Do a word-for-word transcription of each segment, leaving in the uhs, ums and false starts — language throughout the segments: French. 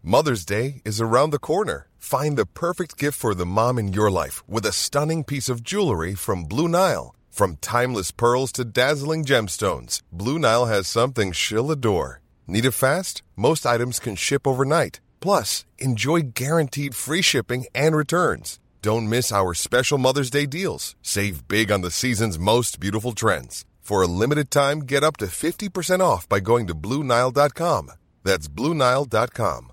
Mother's Day is around the corner. Find the perfect gift for the mom in your life with a stunning piece of jewelry from Blue Nile. From timeless pearls to dazzling gemstones, Blue Nile has something she'll adore. Need it fast? Most items can ship overnight. Plus, enjoy guaranteed free shipping and returns. Don't miss our special Mother's Day deals. Save big on the season's most beautiful trends. For a limited time, get up to fifty percent off by going to Blue Nile dot com. That's Blue Nile dot com.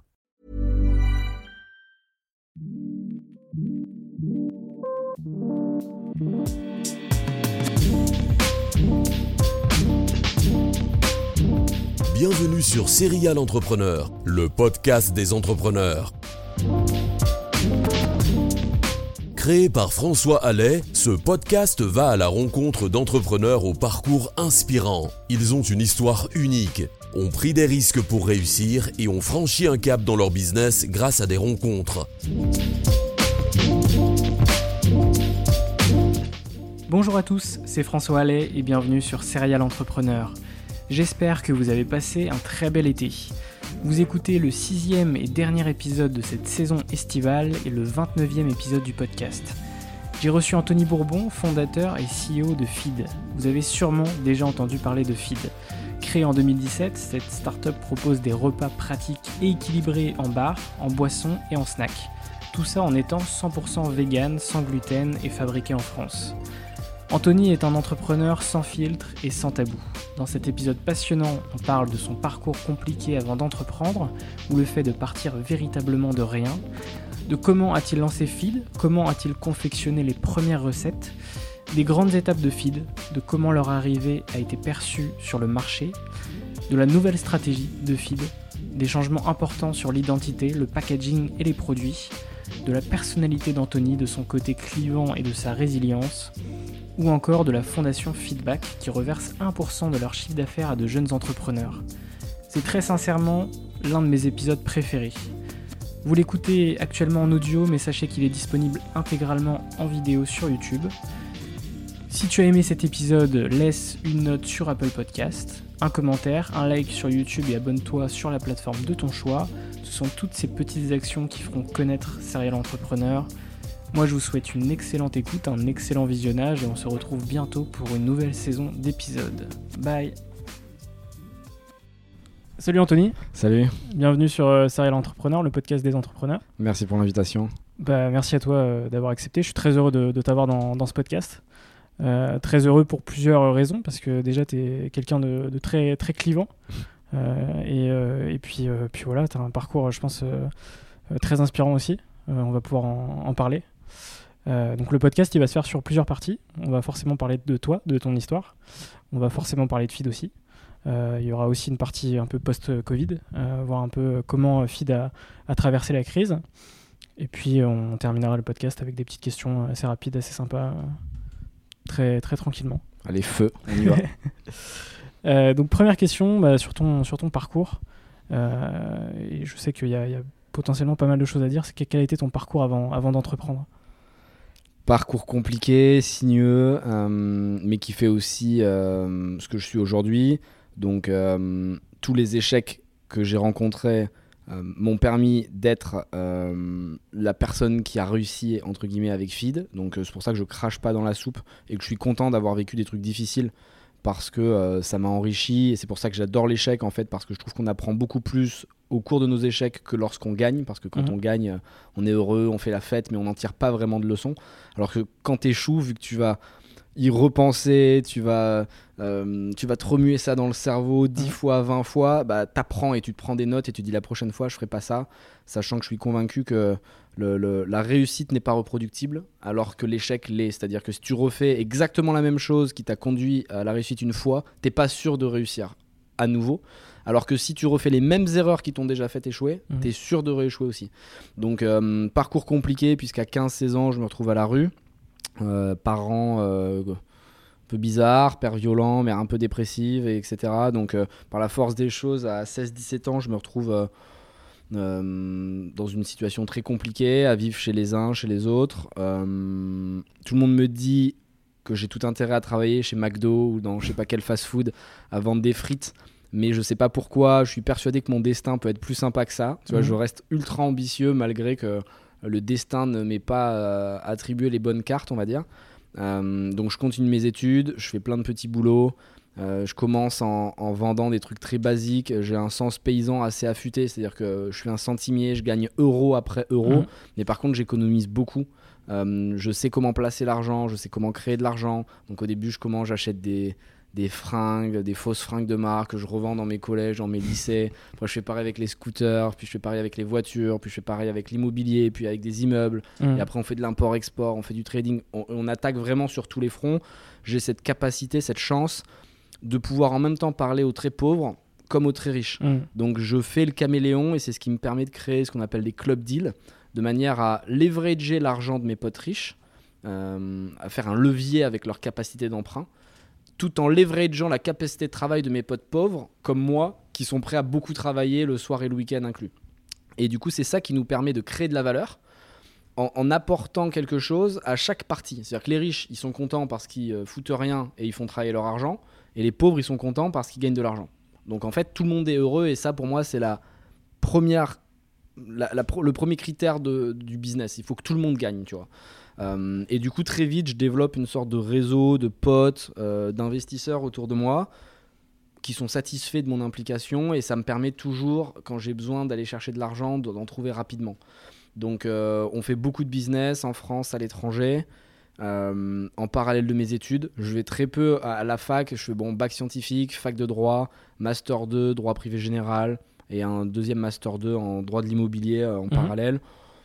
Bienvenue sur Serial Entrepreneur, le podcast des entrepreneurs. Créé par François Allais, ce podcast va à la rencontre d'entrepreneurs au parcours inspirant. Ils ont une histoire unique, ont pris des risques pour réussir et ont franchi un cap dans leur business grâce à des rencontres. Bonjour à tous, c'est François Allais et bienvenue sur Serial Entrepreneur. J'espère que vous avez passé un très bel été. Vous écoutez le sixième et dernier épisode de cette saison estivale et le vingt-neuvième épisode du podcast. J'ai reçu Anthony Bourbon, fondateur et C E O de Feed. Vous avez sûrement déjà entendu parler de Feed. Créée en deux mille dix-sept, cette start-up propose des repas pratiques et équilibrés en bar, en boisson et en snack. Tout ça en étant cent pour cent vegan, sans gluten et fabriqué en France. Anthony est un entrepreneur sans filtre et sans tabou. Dans cet épisode passionnant, on parle de son parcours compliqué avant d'entreprendre, ou le fait de partir véritablement de rien, de comment a-t-il lancé Feed, comment a-t-il confectionné les premières recettes, des grandes étapes de Feed, de comment leur arrivée a été perçue sur le marché, de la nouvelle stratégie de Feed, des changements importants sur l'identité, le packaging et les produits, de la personnalité d'Anthony, de son côté clivant et de sa résilience, ou encore de la fondation Feedback qui reverse un pour cent de leur chiffre d'affaires à de jeunes entrepreneurs. C'est très sincèrement l'un de mes épisodes préférés. Vous l'écoutez actuellement en audio, mais sachez qu'il est disponible intégralement en vidéo sur YouTube. Si tu as aimé cet épisode, laisse une note sur Apple Podcast, un commentaire, un like sur YouTube et abonne-toi sur la plateforme de ton choix. Ce sont toutes ces petites actions qui feront connaître Serial Entrepreneur. Moi, je vous souhaite une excellente écoute, un excellent visionnage et on se retrouve bientôt pour une nouvelle saison d'épisodes. Bye. Salut Anthony. Salut. Bienvenue sur euh, Serial Entrepreneur, le podcast des entrepreneurs. Merci pour l'invitation. Bah, merci à toi euh, d'avoir accepté. Je suis très heureux de, de t'avoir dans, dans ce podcast. Euh, très heureux pour plusieurs raisons, parce que déjà, tu es quelqu'un de, de très, très clivant. Euh, et, euh, et puis, euh, puis voilà, tu as un parcours, je pense, euh, euh, très inspirant aussi. Euh, on va pouvoir en, en parler. Euh, donc le podcast il va se faire sur plusieurs parties. On va forcément parler de toi, de ton histoire. On va forcément parler de Feed aussi. Euh, il y aura aussi une partie un peu post-Covid, euh, voir un peu comment Feed a, a traversé la crise. Et puis on terminera le podcast avec des petites questions assez rapides, assez sympas, euh, très, très tranquillement. Allez, feu, on y va. euh, donc première question bah, sur, ton, sur ton parcours. Euh, et je sais qu'il y a, il y a potentiellement pas mal de choses à dire. C'est quel a été ton parcours avant, avant d'entreprendre ? Parcours compliqué, sinueux, euh, mais qui fait aussi euh, ce que je suis aujourd'hui. Donc, euh, tous les échecs que j'ai rencontrés euh, m'ont permis d'être euh, la personne qui a réussi, entre guillemets, avec Feed. Donc, euh, c'est pour ça que je crache pas dans la soupe et que je suis content d'avoir vécu des trucs difficiles parce que euh, ça m'a enrichi. Et c'est pour ça que j'adore l'échec, en fait, parce que je trouve qu'on apprend beaucoup plus au cours de nos échecs que lorsqu'on gagne, parce que quand mmh. on gagne, on est heureux, on fait la fête, mais on n'en tire pas vraiment de leçons. Alors que quand tu échoues, vu que tu vas y repenser, tu vas, euh, tu vas te remuer ça dans le cerveau dix mmh. fois, vingt fois, bah, t'apprends et tu te prends des notes et tu te dis la prochaine fois, je ferai pas ça, sachant que je suis convaincu que le, le, la réussite n'est pas reproductible, alors que l'échec l'est. C'est-à-dire que si tu refais exactement la même chose qui t'a conduit à la réussite une fois, t'es pas sûr de réussir à nouveau. Alors que si tu refais les mêmes erreurs qui t'ont déjà fait échouer, mmh. t'es sûr de rééchouer aussi. Donc, euh, parcours compliqué, puisqu'à quinze seize ans, je me retrouve à la rue. Euh, parents euh, un peu bizarres, père violent, mère un peu dépressive, et etc. Donc, euh, par la force des choses, à seize dix-sept ans, je me retrouve euh, euh, dans une situation très compliquée, à vivre chez les uns, chez les autres. Euh, tout le monde me dit que j'ai tout intérêt à travailler chez McDo ou dans je sais pas quel fast-food, à vendre des frites. mais je sais pas pourquoi. Je suis persuadé que mon destin peut être plus sympa que ça. Tu vois, Mmh. je reste ultra ambitieux malgré que le destin ne m'ait pas euh, attribué les bonnes cartes, on va dire. Euh, donc je continue mes études, je fais plein de petits boulots. Euh, je commence en, en vendant des trucs très basiques. J'ai un sens paysan assez affûté, c'est-à-dire que je suis un centimier, je gagne euro après euro, Mmh. mais par contre j'économise beaucoup. Euh, je sais comment placer l'argent, je sais comment créer de l'argent. Donc au début, je commence, j'achète des, des fringues, des fausses fringues de marque que je revends dans mes collèges, dans mes lycées. Après, je fais pareil avec les scooters, puis je fais pareil avec les voitures, puis je fais pareil avec l'immobilier, puis avec des immeubles. Mmh. Et après, on fait de l'import-export, on fait du trading. On, on attaque vraiment sur tous les fronts. J'ai cette capacité, cette chance de pouvoir en même temps parler aux très pauvres comme aux très riches. Mmh. Donc je fais le caméléon et c'est ce qui me permet de créer ce qu'on appelle des club deals, de manière à leverager l'argent de mes potes riches, euh, à faire un levier avec leur capacité d'emprunt, tout en leverageant la capacité de travail de mes potes pauvres, comme moi, qui sont prêts à beaucoup travailler le soir et le week-end inclus. Et du coup, c'est ça qui nous permet de créer de la valeur en, en apportant quelque chose à chaque partie. C'est-à-dire que les riches, ils sont contents parce qu'ils euh, foutent rien et ils font travailler leur argent, et les pauvres, ils sont contents parce qu'ils gagnent de l'argent. Donc en fait, tout le monde est heureux, et ça, pour moi, c'est la première... La, la, le premier critère de, du business. Il faut que tout le monde gagne, tu vois. Euh, et du coup, très vite, je développe une sorte de réseau de potes, euh, d'investisseurs autour de moi qui sont satisfaits de mon implication, et ça me permet toujours, quand j'ai besoin d'aller chercher de l'argent, d'en trouver rapidement. Donc euh, on fait beaucoup de business en France, à l'étranger, euh, en parallèle de mes études. Je vais très peu à, à la fac. Je fais bon, bac scientifique, fac de droit, master deux, droit privé général, et un deuxième master deux en droit de l'immobilier euh, en mmh. parallèle.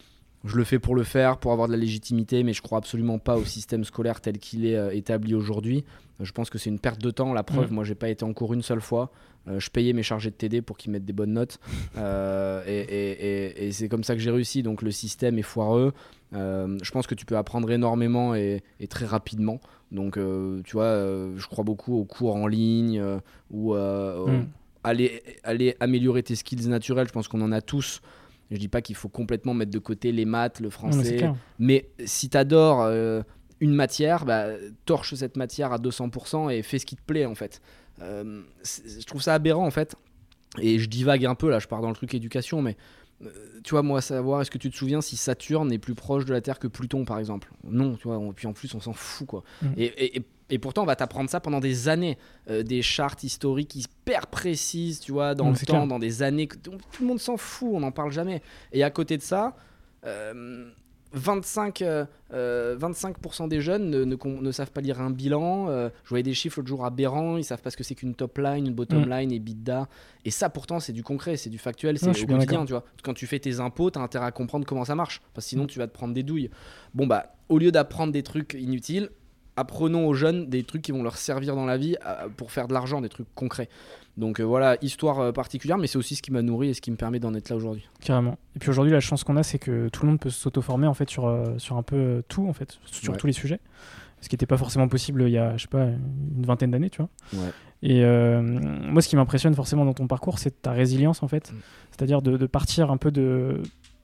Je le fais pour le faire, pour avoir de la légitimité, mais je crois absolument pas au système scolaire tel qu'il est euh, établi aujourd'hui. Je pense que c'est une perte de temps. La preuve, mmh. moi, j'ai pas été en cours une seule fois. Euh, je payais mes chargés de T D pour qu'ils mettent des bonnes notes. Euh, et, et, et, et c'est comme ça que j'ai réussi. Donc le système est foireux. Euh, je pense que tu peux apprendre énormément et, et très rapidement. Donc, euh, tu vois, euh, je crois beaucoup aux cours en ligne euh, ou euh, mmh. aller, aller améliorer tes skills naturels. Je pense qu'on en a tous. Je dis pas qu'il faut complètement mettre de côté les maths, le français, non, mais, mais si tu adores euh, une matière, bah, torche cette matière à deux cents pour cent et fais ce qui te plaît en fait. Euh, je trouve ça aberrant en fait, et je divague un peu là, je pars dans le truc éducation, mais euh, tu vois, moi, savoir, est-ce que tu te souviens si Saturne est plus proche de la Terre que Pluton par exemple ? Non, tu vois, on, puis en plus on s'en fout quoi. Mmh. Et, et, et Et pourtant, on va t'apprendre ça pendant des années. Euh, des chartes historiques hyper précises, tu vois, dans mmh, le temps, clair. Dans des années que tout le monde s'en fout, on n'en parle jamais. Et à côté de ça, euh, vingt-cinq, euh, vingt-cinq pour cent des jeunes ne, ne, ne savent pas lire un bilan. Euh, je voyais des chiffres l'autre jour aberrants, ils ne savent pas ce que c'est qu'une top line, une bottom mmh. line, EBITDA. Et ça, pourtant, c'est du concret, c'est du factuel, c'est non, au quotidien, tu vois. Quand tu fais tes impôts, tu as intérêt à comprendre comment ça marche, parce que sinon, mmh. tu vas te prendre des douilles. Bon, bah, au lieu d'apprendre des trucs inutiles, apprenons aux jeunes des trucs qui vont leur servir dans la vie euh, pour faire de l'argent, des trucs concrets. Donc euh, voilà, histoire euh, particulière, mais c'est aussi ce qui m'a nourri et ce qui me permet d'en être là aujourd'hui. Carrément. Et puis aujourd'hui, la chance qu'on a, c'est que tout le monde peut s'auto-former en fait sur, euh, sur un peu euh, tout, en fait, sur ouais. tous les sujets. Ce qui n'était pas forcément possible il y a, je sais pas, une vingtaine d'années, tu vois. Ouais. Et euh, moi, ce qui m'impressionne forcément dans ton parcours, c'est ta résilience, en fait. Mm. C'est-à-dire de, de partir un peu de...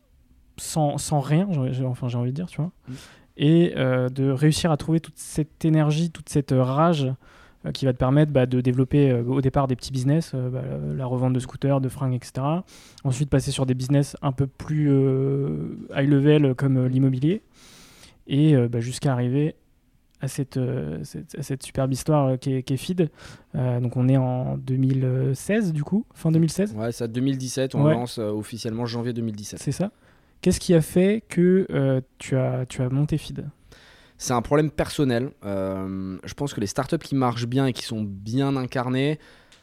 sans, sans rien, j'ai, enfin j'ai envie de dire, tu vois. Mm. Et euh, de réussir à trouver toute cette énergie, toute cette rage euh, qui va te permettre bah, de développer euh, au départ des petits business, euh, bah, la revente de scooters, de fringues, et cetera. Ensuite, passer sur des business un peu plus euh, high level comme euh, l'immobilier, et euh, bah, jusqu'à arriver à cette, euh, cette, à cette superbe histoire euh, qui est, qui est Feed. Euh, donc on est en deux mille seize du coup, fin deux mille seize. Ouais, c'est deux mille dix-sept, on ouais. lance euh, officiellement janvier deux mille dix-sept. C'est ça. Qu'est-ce qui a fait que euh, tu, as, tu as monté Feed ? C'est un problème personnel. Euh, je pense que les startups qui marchent bien et qui sont bien incarnées,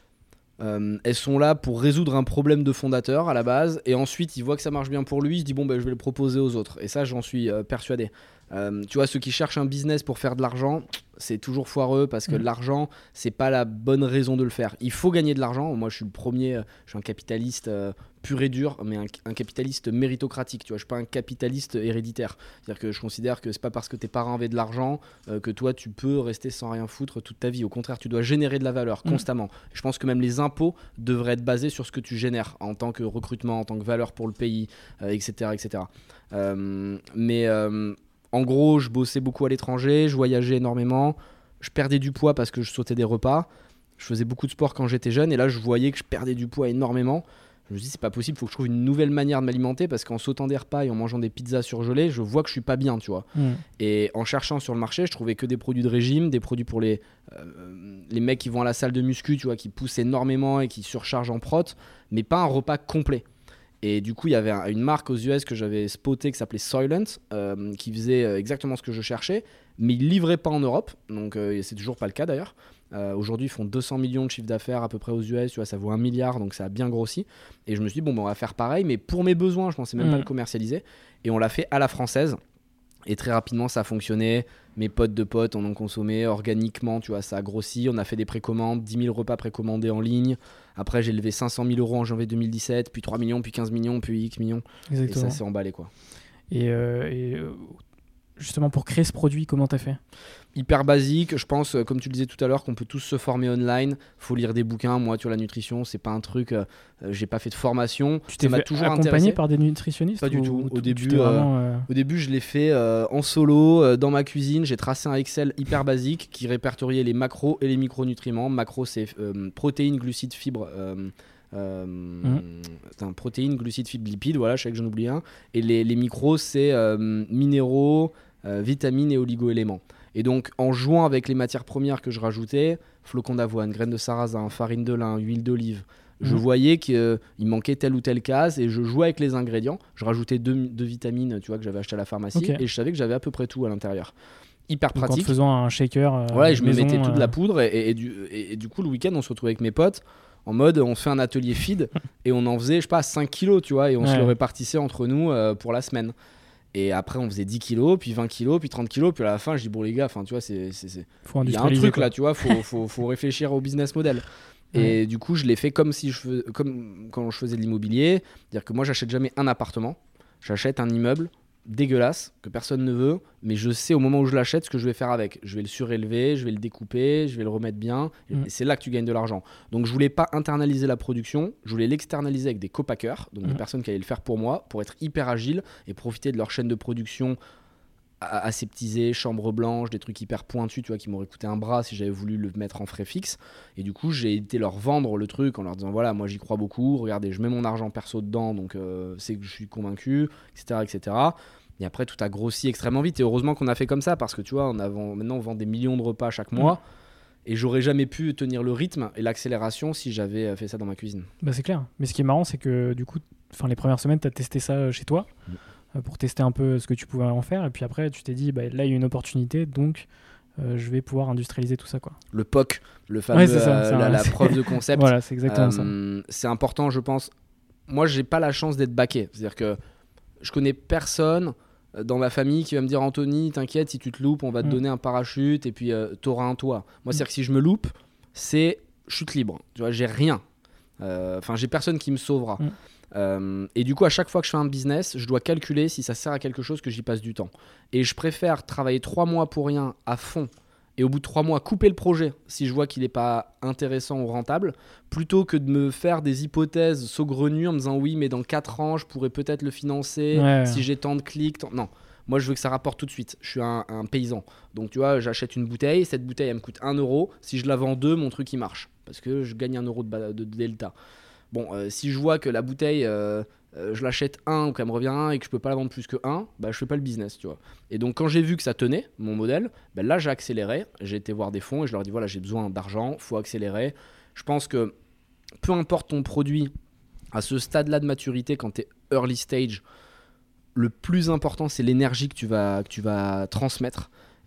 euh, elles sont là pour résoudre un problème de fondateur à la base. Et ensuite, il voit que ça marche bien pour lui, il se dit bon, ben, je vais le proposer aux autres. Et ça, j'en suis euh, persuadé. Euh, tu vois, ceux qui cherchent un business pour faire de l'argent, c'est toujours foireux parce que mmh. l'argent, c'est pas la bonne raison de le faire. Il faut gagner de l'argent. Moi, je suis le premier, je suis un capitaliste euh, pur et dur, mais un, un capitaliste méritocratique. Tu vois, je suis pas un capitaliste héréditaire. C'est-à-dire que je considère que c'est pas parce que tes parents avaient de l'argent euh, que toi, tu peux rester sans rien foutre toute ta vie. Au contraire, tu dois générer de la valeur mmh. constamment. Je pense que même les impôts devraient être basés sur ce que tu génères en tant que recrutement, en tant que valeur pour le pays, euh, et cetera, et cetera. Euh, mais euh, en gros, je bossais beaucoup à l'étranger, je voyageais énormément, je perdais du poids parce que je sautais des repas. Je faisais beaucoup de sport quand j'étais jeune et là je voyais que je perdais du poids énormément. Je me dis c'est pas possible, il faut que je trouve une nouvelle manière de m'alimenter parce qu'en sautant des repas et en mangeant des pizzas surgelées, je vois que je suis pas bien, tu vois. Mmh. Et en cherchant sur le marché, je trouvais que des produits de régime, des produits pour les, euh, les mecs qui vont à la salle de muscu, tu vois, qui poussent énormément et qui surchargent en prot, mais pas un repas complet. Et du coup, il y avait un, une marque aux U S que j'avais spotée qui s'appelait Soylent, euh, qui faisait exactement ce que je cherchais, mais ils ne livraient pas en Europe, donc euh, c'est toujours pas le cas d'ailleurs. Euh, aujourd'hui, ils font deux cents millions de chiffre d'affaires à peu près aux U S, tu vois, ça vaut un milliard, donc ça a bien grossi. Et je me suis dit, bon, ben, on va faire pareil, mais pour mes besoins, je pensais même mmh. pas le commercialiser. Et on l'a fait à la française. Et très rapidement, ça a fonctionné. Mes potes de potes en ont consommé organiquement, tu vois, ça a grossi. On a fait des précommandes, dix mille repas précommandés en ligne. Après, j'ai levé cinq cent mille euros en janvier deux mille dix-sept, puis trois millions, puis quinze millions, puis X millions. Exactement. Et ça s'est emballé, quoi. Et, euh, et euh, justement, pour créer ce produit, comment t'as fait ? Hyper basique, je pense, comme tu le disais tout à l'heure, qu'on peut tous se former online. Faut lire des bouquins. Moi, tu vois, la nutrition, c'est pas un truc. Euh, j'ai pas fait de formation. Tu t'es fait toujours accompagné intéressé. Par des nutritionnistes ? Pas ou, du tout. Au début, euh, vraiment, euh... au début, je l'ai fait euh, en solo, euh, dans ma cuisine. J'ai tracé un Excel hyper basique qui répertoriait les macros et les micronutriments. Macros, c'est euh, protéines, glucides, fibres. Euh, Euh, mmh. protéines, glucides, fibres, lipides, voilà, je sais que j'en oublie un. Et les, les micros, c'est euh, minéraux, euh, vitamines et oligo-éléments. Et donc, en jouant avec les matières premières que je rajoutais, flocons d'avoine, graines de sarrasin, farine de lin, huile d'olive, mmh. je voyais qu'il euh, manquait telle ou telle case et je jouais avec les ingrédients. Je rajoutais deux, deux vitamines, tu vois, que j'avais acheté à la pharmacie, okay. et je savais que j'avais à peu près tout à l'intérieur. Hyper pratique. Donc en te faisant un shaker. Euh, ouais, je maison, me mettais euh... toute la poudre et, et, et, du, et, et du coup, le week-end, on se retrouvait avec mes potes. En mode, on fait un atelier feed et on en faisait, je sais pas, cinq kilos, tu vois, et on ouais. se le répartissait entre nous euh, pour la semaine. Et après, on faisait dix kilos, puis vingt kilos, puis trente kilos, puis à la fin, je dis, bon, les gars, tu vois, c'est, c'est, c'est... il y a un truc quoi. Là, tu vois, faut, faut, faut réfléchir au business model. Ouais. Et du coup, je l'ai fait comme, si je fais, comme quand je faisais de l'immobilier, c'est-à-dire que moi, j'achète jamais un appartement, j'achète un immeuble dégueulasse que personne ne veut, mais je sais au moment où je l'achète ce que je vais faire avec. Je vais le surélever, je vais le découper, je vais le remettre bien, et mmh. c'est là que tu gagnes de l'argent. Donc je voulais pas internaliser la production, je voulais l'externaliser avec des copackers, donc mmh. des personnes qui allaient le faire pour moi, pour être hyper agile et profiter de leur chaîne de production aseptisée, chambre blanche, des trucs hyper pointus, tu vois, qui m'auraient coûté un bras si j'avais voulu le mettre en frais fixe. Et du coup, j'ai été leur vendre le truc en leur disant voilà, moi j'y crois beaucoup, regardez, je mets mon argent perso dedans, donc euh, c'est que je suis convaincu, et cetera, et cetera. Et après, tout a grossi extrêmement vite. Et heureusement qu'on a fait comme ça, parce que tu vois, on a, maintenant on vend des millions de repas chaque mois. Mmh. Et j'aurais jamais pu tenir le rythme et l'accélération si j'avais fait ça dans ma cuisine. Bah c'est clair. Mais ce qui est marrant, c'est que du coup, les premières semaines, tu as testé ça chez toi. Mmh. pour tester un peu ce que tu pouvais en faire, et puis après tu t'es dit bah, là il y a une opportunité, donc euh, je vais pouvoir industrialiser tout ça, quoi. Le P O C, le fameux ouais, ça, euh, la, la preuve de concept. Voilà, c'est exactement euh, ça. C'est important, je pense. Moi j'ai pas la chance d'être backé, c'est-à-dire que je connais personne dans ma famille qui va me dire Anthony, t'inquiète, si tu te loupes on va te mmh. donner un parachute et puis euh, t'auras un toit. Moi mmh. c'est-à-dire que si je me loupe, c'est chute libre, tu vois, j'ai rien, enfin euh, j'ai personne qui me sauvera. mmh. Euh, et du coup à chaque fois que je fais un business je dois calculer si ça sert à quelque chose, que j'y passe du temps, et je préfère travailler trois mois pour rien à fond et au bout de trois mois couper le projet si je vois qu'il n'est pas intéressant ou rentable, plutôt que de me faire des hypothèses saugrenues en me disant oui mais dans quatre ans je pourrais peut-être le financer, ouais, si ouais. j'ai tant de clics tant... non, moi je veux que ça rapporte tout de suite. Je suis un, un paysan, donc tu vois, j'achète une bouteille, cette bouteille elle me coûte un euro, si je la vends deux, mon truc il marche parce que je gagne un euro de, ba- de, de delta. Bon, euh, si je vois que la bouteille, euh, euh, je l'achète un ou qu'elle me revient un et que je peux pas la vendre plus que un, bah je fais pas le business, tu vois. Et donc quand j'ai vu que ça tenait, mon modèle, bah là j'ai accéléré, j'ai été voir des fonds et je leur ai dit voilà, j'ai besoin d'argent, faut accélérer. Je pense que peu importe ton produit, à ce stade-là de maturité, quand t'es early stage, le plus important c'est l'énergie que tu vas, que tu vas transmettre.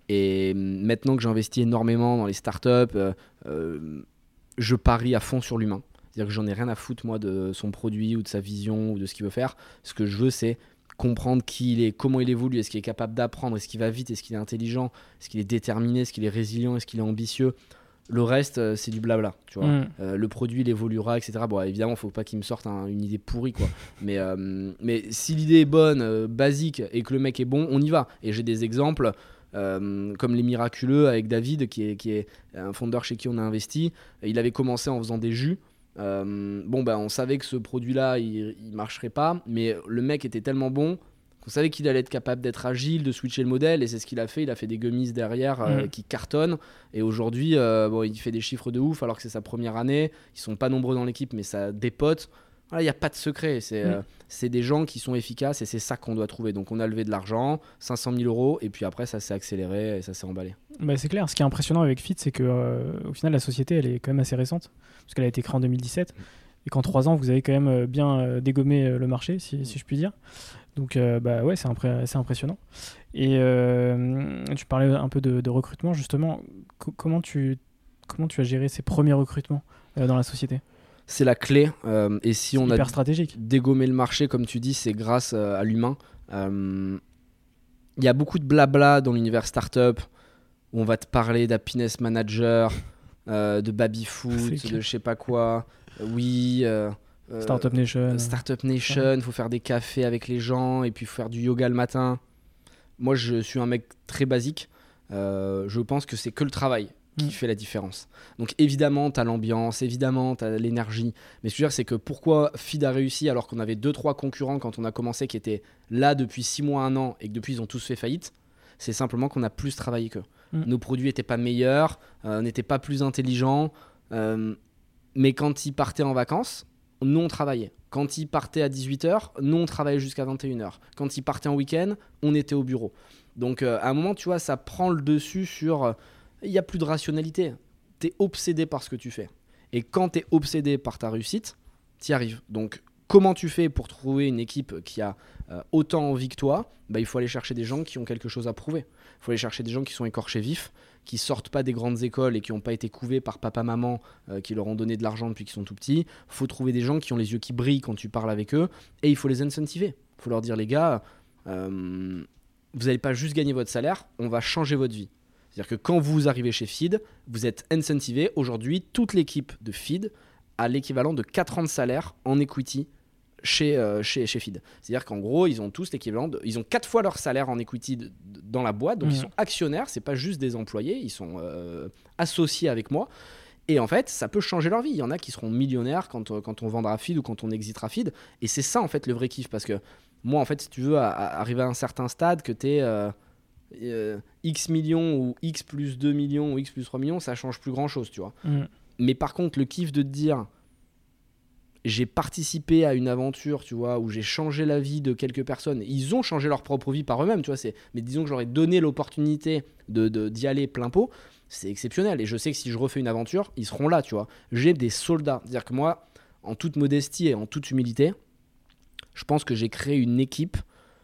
Et maintenant que j'investis énormément dans les startups, euh, euh, je parie à fond sur l'humain. C'est-à-dire que j'en ai rien à foutre, moi, de son produit ou de sa vision ou de ce qu'il veut faire. Ce que je veux, c'est comprendre qui il est, comment il évolue, est-ce qu'il est capable d'apprendre, est-ce qu'il va vite, est-ce qu'il est intelligent, est-ce qu'il est déterminé, est-ce qu'il est résilient, est-ce qu'il est ambitieux. Le reste, euh, c'est du blabla, tu vois. Mmh. Euh, le produit, il évoluera, et cetera. Bon, évidemment, il ne faut pas qu'il me sorte un, une idée pourrie, quoi. mais, euh, mais si l'idée est bonne, euh, basique, et que le mec est bon, on y va. Et j'ai des exemples... Euh, comme les Miraculeux avec David, qui est, qui est un fondeur chez qui on a investi. Il avait commencé en faisant des jus. Euh, bon, ben, on savait que ce produit-là, il, il marcherait pas, mais le mec était tellement bon On savait qu'il allait être capable d'être agile, de switcher le modèle, et c'est ce qu'il a fait. Il a fait des gummies derrière euh, mmh. qui cartonnent. Et aujourd'hui, euh, bon, il fait des chiffres de ouf alors que c'est sa première année. Ils sont pas nombreux dans l'équipe, mais ça dépote. Il n'y a pas de secret. C'est, mmh. euh, c'est des gens qui sont efficaces et c'est ça qu'on doit trouver. Donc on a levé de l'argent, cinq cent mille euros, et puis après ça s'est accéléré et ça s'est emballé. Bah, c'est clair. Ce qui est impressionnant avec Feed, c'est qu'au euh, final, la société, elle est quand même assez récente, parce qu'elle a été créée en deux mille dix-sept. Mmh. Et qu'en trois ans, vous avez quand même bien euh, dégommé euh, le marché, si, mmh. si je puis dire. Donc, euh, bah ouais, c'est, impré- c'est impressionnant. Et euh, tu parlais un peu de, de recrutement, justement. Co- comment, tu, comment tu as géré ces premiers recrutements euh, dans la société ? C'est la clé. Euh, et si c'est on hyper a stratégique. dégommé le marché, comme tu dis, c'est grâce euh, à l'humain. Il euh, y a beaucoup de blabla dans l'univers startup où on va te parler d'happiness manager, euh, de baby-foot, de je sais pas quoi. Oui. Euh, Euh, Startup Nation. Startup Nation, il faut faire des cafés avec les gens et puis faire du yoga le matin. Moi, je suis un mec très basique. Euh, je pense que c'est que le travail qui mmh. fait la différence. Donc évidemment, tu as l'ambiance, évidemment, tu as l'énergie. Mais ce que je veux dire, c'est que pourquoi Feed a réussi alors qu'on avait deux trois concurrents quand on a commencé qui étaient là depuis six mois, un an et que depuis ils ont tous fait faillite, c'est simplement qu'on a plus travaillé qu'eux. Mmh. Nos produits n'étaient pas meilleurs, euh, n'étaient pas plus intelligents. Euh, mais quand ils partaient en vacances, nous on travaillait. Quand ils partaient à dix-huit heures, nous on travaillait jusqu'à vingt et une heures. Quand ils partaient en week-end, on était au bureau. Donc euh, à un moment, tu vois, ça prend le dessus sur... Il euh, n'y a plus de rationalité. Tu es obsédé par ce que tu fais. Et quand tu es obsédé par ta réussite, tu y arrives. Donc comment tu fais pour trouver une équipe qui a euh, autant envie que toi ? Bah, il faut aller chercher des gens qui ont quelque chose à prouver. Il faut aller chercher des gens qui sont écorchés vifs, qui sortent pas des grandes écoles et qui n'ont pas été couvés par papa-maman euh, qui leur ont donné de l'argent depuis qu'ils sont tout petits. Il faut trouver des gens qui ont les yeux qui brillent quand tu parles avec eux et il faut les incentiver. Il faut leur dire, les gars, euh, vous n'allez pas juste gagner votre salaire, on va changer votre vie. C'est-à-dire que quand vous arrivez chez Feed, vous êtes incentivé. Aujourd'hui, toute l'équipe de Feed a l'équivalent de quatre ans de salaire en equity chez, euh, chez, chez Feed. C'est-à-dire qu'en gros, ils ont tous l'équivalent de, ils ont quatre fois leur salaire en equity de, de, dans la boîte, donc mmh. ils sont actionnaires, c'est pas juste des employés, ils sont euh, associés avec moi. Et en fait, ça peut changer leur vie. Il y en a qui seront millionnaires quand, quand on vendra Feed ou quand on exitera Feed. Et c'est ça, en fait, le vrai kiff. Parce que moi, en fait, si tu veux à, à arriver à un certain stade, que tu es euh, euh, X millions ou X plus deux millions ou X plus trois millions, ça change plus grand-chose, tu vois. Mmh. Mais par contre, le kiff de te dire... J'ai participé à une aventure, tu vois, où j'ai changé la vie de quelques personnes. Ils ont changé leur propre vie par eux-mêmes, tu vois. C'est... Mais disons que j'aurais donné l'opportunité de, de, d'y aller plein pot. C'est exceptionnel. Et je sais que si je refais une aventure, ils seront là, tu vois. J'ai des soldats. C'est-à-dire que moi, en toute modestie et en toute humilité, je pense que j'ai créé une équipe.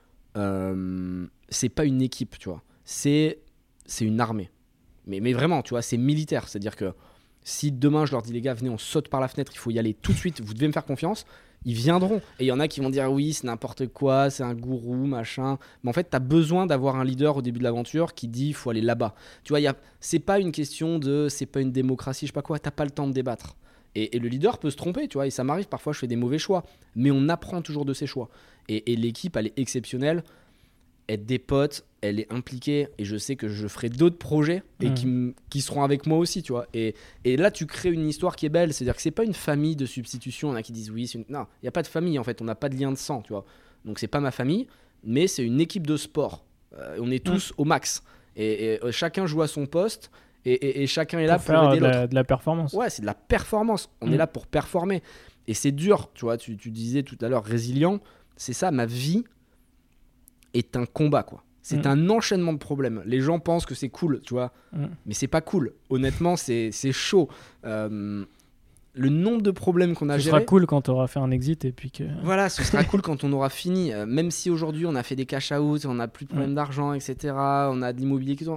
Euh, c'est pas une équipe, tu vois. C'est, c'est une armée. Mais, mais vraiment, tu vois, c'est militaire. C'est-à-dire que si demain je leur dis les gars venez on saute par la fenêtre, il faut y aller tout de suite, vous devez me faire confiance, ils viendront. Et il y en a qui vont dire oui c'est n'importe quoi, c'est un gourou machin, mais en fait t'as besoin d'avoir un leader au début de l'aventure qui dit il faut aller là-bas. Tu vois, y a... c'est pas une question de c'est pas une démocratie, je sais pas quoi, t'as pas le temps de débattre. Et, et le leader peut se tromper, tu vois, et ça m'arrive parfois, je fais des mauvais choix, mais on apprend toujours de ses choix. Et, et l'équipe elle est exceptionnelle, elle dépote, elle est impliquée et je sais que je ferai d'autres projets et mmh. qui, m- qui seront avec moi aussi, tu vois. Et, et là, tu crées une histoire qui est belle. C'est-à-dire que c'est pas une famille de substitution. Il y en a qui disent oui, c'est une... non, il n'y a pas de famille en fait. On n'a pas de lien de sang, tu vois. Donc c'est pas ma famille, mais c'est une équipe de sport. Euh, on est tous mmh. au max et, et, et chacun joue à son poste et, et, et chacun est là pour, pour aider de l'autre. La, de la performance. Ouais, c'est de la performance. On mmh. est là pour performer et c'est dur, tu vois. Tu, tu disais tout à l'heure résilient. C'est ça, ma vie est un combat, quoi. C'est mmh. un enchaînement de problèmes. Les gens pensent que c'est cool, tu vois, mmh. mais c'est pas cool. Honnêtement, c'est, c'est chaud. Euh, le nombre de problèmes qu'on a gérés... Ce géré... sera cool quand tu auras fait un exit et puis que... Voilà, ce sera cool quand on aura fini. Euh, même si aujourd'hui, on a fait des cash-out, on n'a plus de problème mmh. d'argent, et cetera. On a de l'immobilier qui sont...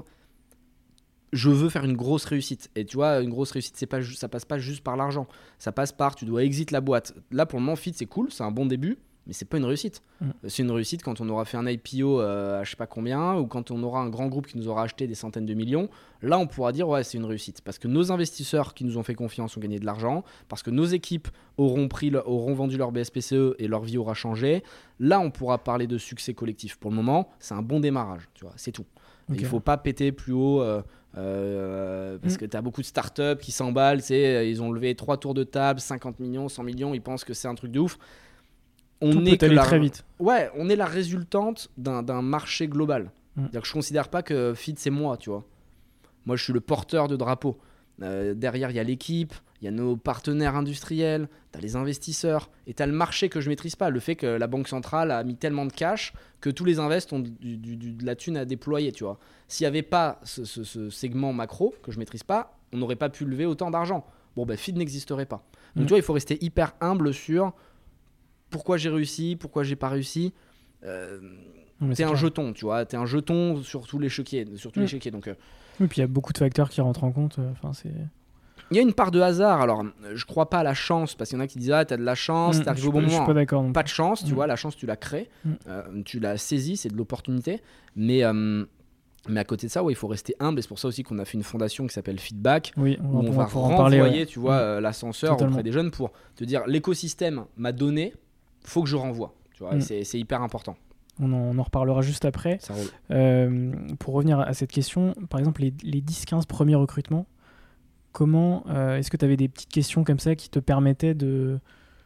Je veux faire une grosse réussite. Et tu vois, une grosse réussite, c'est pas ju- ça passe pas juste par l'argent. Ça passe par, tu dois exit la boîte. Là, pour le moment, Feed, c'est cool, c'est un bon début. Mais c'est pas une réussite. Mmh. C'est une réussite quand on aura fait un I P O euh, à je sais pas combien, ou quand on aura un grand groupe qui nous aura acheté des centaines de millions. Là, on pourra dire ouais, c'est une réussite parce que nos investisseurs qui nous ont fait confiance ont gagné de l'argent, parce que nos équipes auront pris, le, auront vendu leur B S P C E et leur vie aura changé. Là, on pourra parler de succès collectif. Pour le moment, c'est un bon démarrage. Tu vois, c'est tout. Okay. Il faut pas péter plus haut. Euh, Euh, parce mmh. que tu as beaucoup de startups qui s'emballent, ils ont levé trois tours de table, cinquante millions, cent millions, ils pensent que c'est un truc de ouf. on Tout est peut aller la... très vite. Ouais, on est la résultante d'un, d'un marché global. Mm. C'est-à-dire que je considère pas que Feed c'est moi, tu vois. Moi, je suis le porteur de drapeau. Euh, derrière, il y a l'équipe, il y a nos partenaires industriels, tu as les investisseurs et tu as le marché que je maîtrise pas. Le fait que la Banque centrale a mis tellement de cash que tous les invests ont du, du, du, de la thune à déployer, tu vois. S'il n'y avait pas ce, ce, ce segment macro que je maîtrise pas, on n'aurait pas pu lever autant d'argent. Bon, ben, Feed n'existerait pas. Donc, Mm. tu vois, il faut rester hyper humble sur pourquoi j'ai réussi, pourquoi j'ai pas réussi. Euh, Non, mais t'es c'est un clair. jeton, tu vois. T'es un jeton sur tous les chéquiers. Sur tous Mm. les chéquiers. Donc, euh, Oui, puis il y a beaucoup de facteurs qui rentrent en compte. Enfin, c'est. il y a une part de hasard. Alors, je crois pas à la chance, parce qu'il y en a qui disent ah, t'as de la chance, Mm, t'es arrivé je au bon suis pas- Je moment. suis pas d'accord. non Pas plus. de chance, tu Mm. vois, la chance tu la crées, Mm. euh, tu la saisis, c'est de l'opportunité. Mais, euh, mais à côté de ça, ouais, il faut rester humble. Et c'est pour ça aussi qu'on a fait une fondation qui s'appelle Feedback, Oui, on où va, on on va va pouvoir en parler. renvoyer, ouais. tu vois, Mm. euh, l'ascenseur Totalement. auprès des jeunes pour te dire l'écosystème m'a donné, faut que je renvoie. Tu vois, Mm. et c'est, c'est hyper important. On en, on en reparlera juste après. Ça roule. Euh, pour revenir à cette question, par exemple, les, les dix quinze premiers recrutements, comment euh, est-ce que tu avais des petites questions comme ça qui te permettaient de,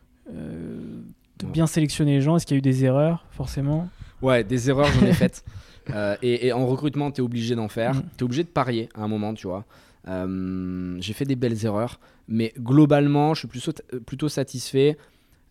euh, de Ouais. bien sélectionner les gens? Est-ce qu'il y a eu des erreurs, forcément? Ouais, des erreurs, j'en ai faites. Euh, et, et en recrutement, t'es obligé d'en faire. Mm. T'es obligé de parier à un moment, tu vois. Euh, j'ai fait des belles erreurs, mais globalement, je suis plutôt, plutôt satisfait.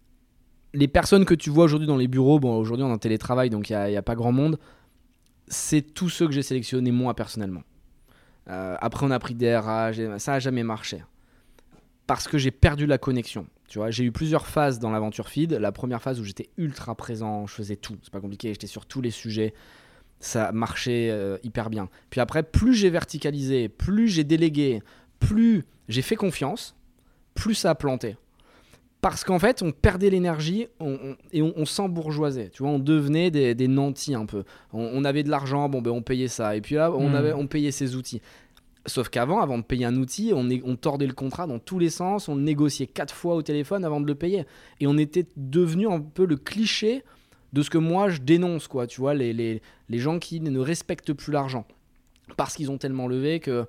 Les personnes que tu vois aujourd'hui dans les bureaux, bon, aujourd'hui on est en télétravail, donc il n'y a, y a pas grand monde, c'est tous ceux que j'ai sélectionnés moi personnellement. Euh, après, on a pris des R H, ça n'a jamais marché. Parce que j'ai perdu la connexion. Tu vois, j'ai eu plusieurs phases dans l'aventure Feed. La première phase où j'étais ultra présent, je faisais tout. C'est pas compliqué, j'étais sur tous les sujets. Ça marchait euh, hyper bien. Puis après, plus j'ai verticalisé, plus j'ai délégué, plus j'ai fait confiance, plus ça a planté. Parce qu'en fait, on perdait l'énergie on, on, et on, on s'embourgeoisait. Tu vois, on devenait des, des nantis un peu. On, on avait de l'argent, bon ben on payait ça. Et puis là, on, Mmh. avait, on payait ses outils. Sauf qu'avant, avant de payer un outil, on, est, on tordait le contrat dans tous les sens. On le négociait quatre fois au téléphone avant de le payer. Et on était devenu un peu le cliché de ce que moi je dénonce, quoi. Tu vois, les, les, les gens qui ne respectent plus l'argent parce qu'ils ont tellement levé que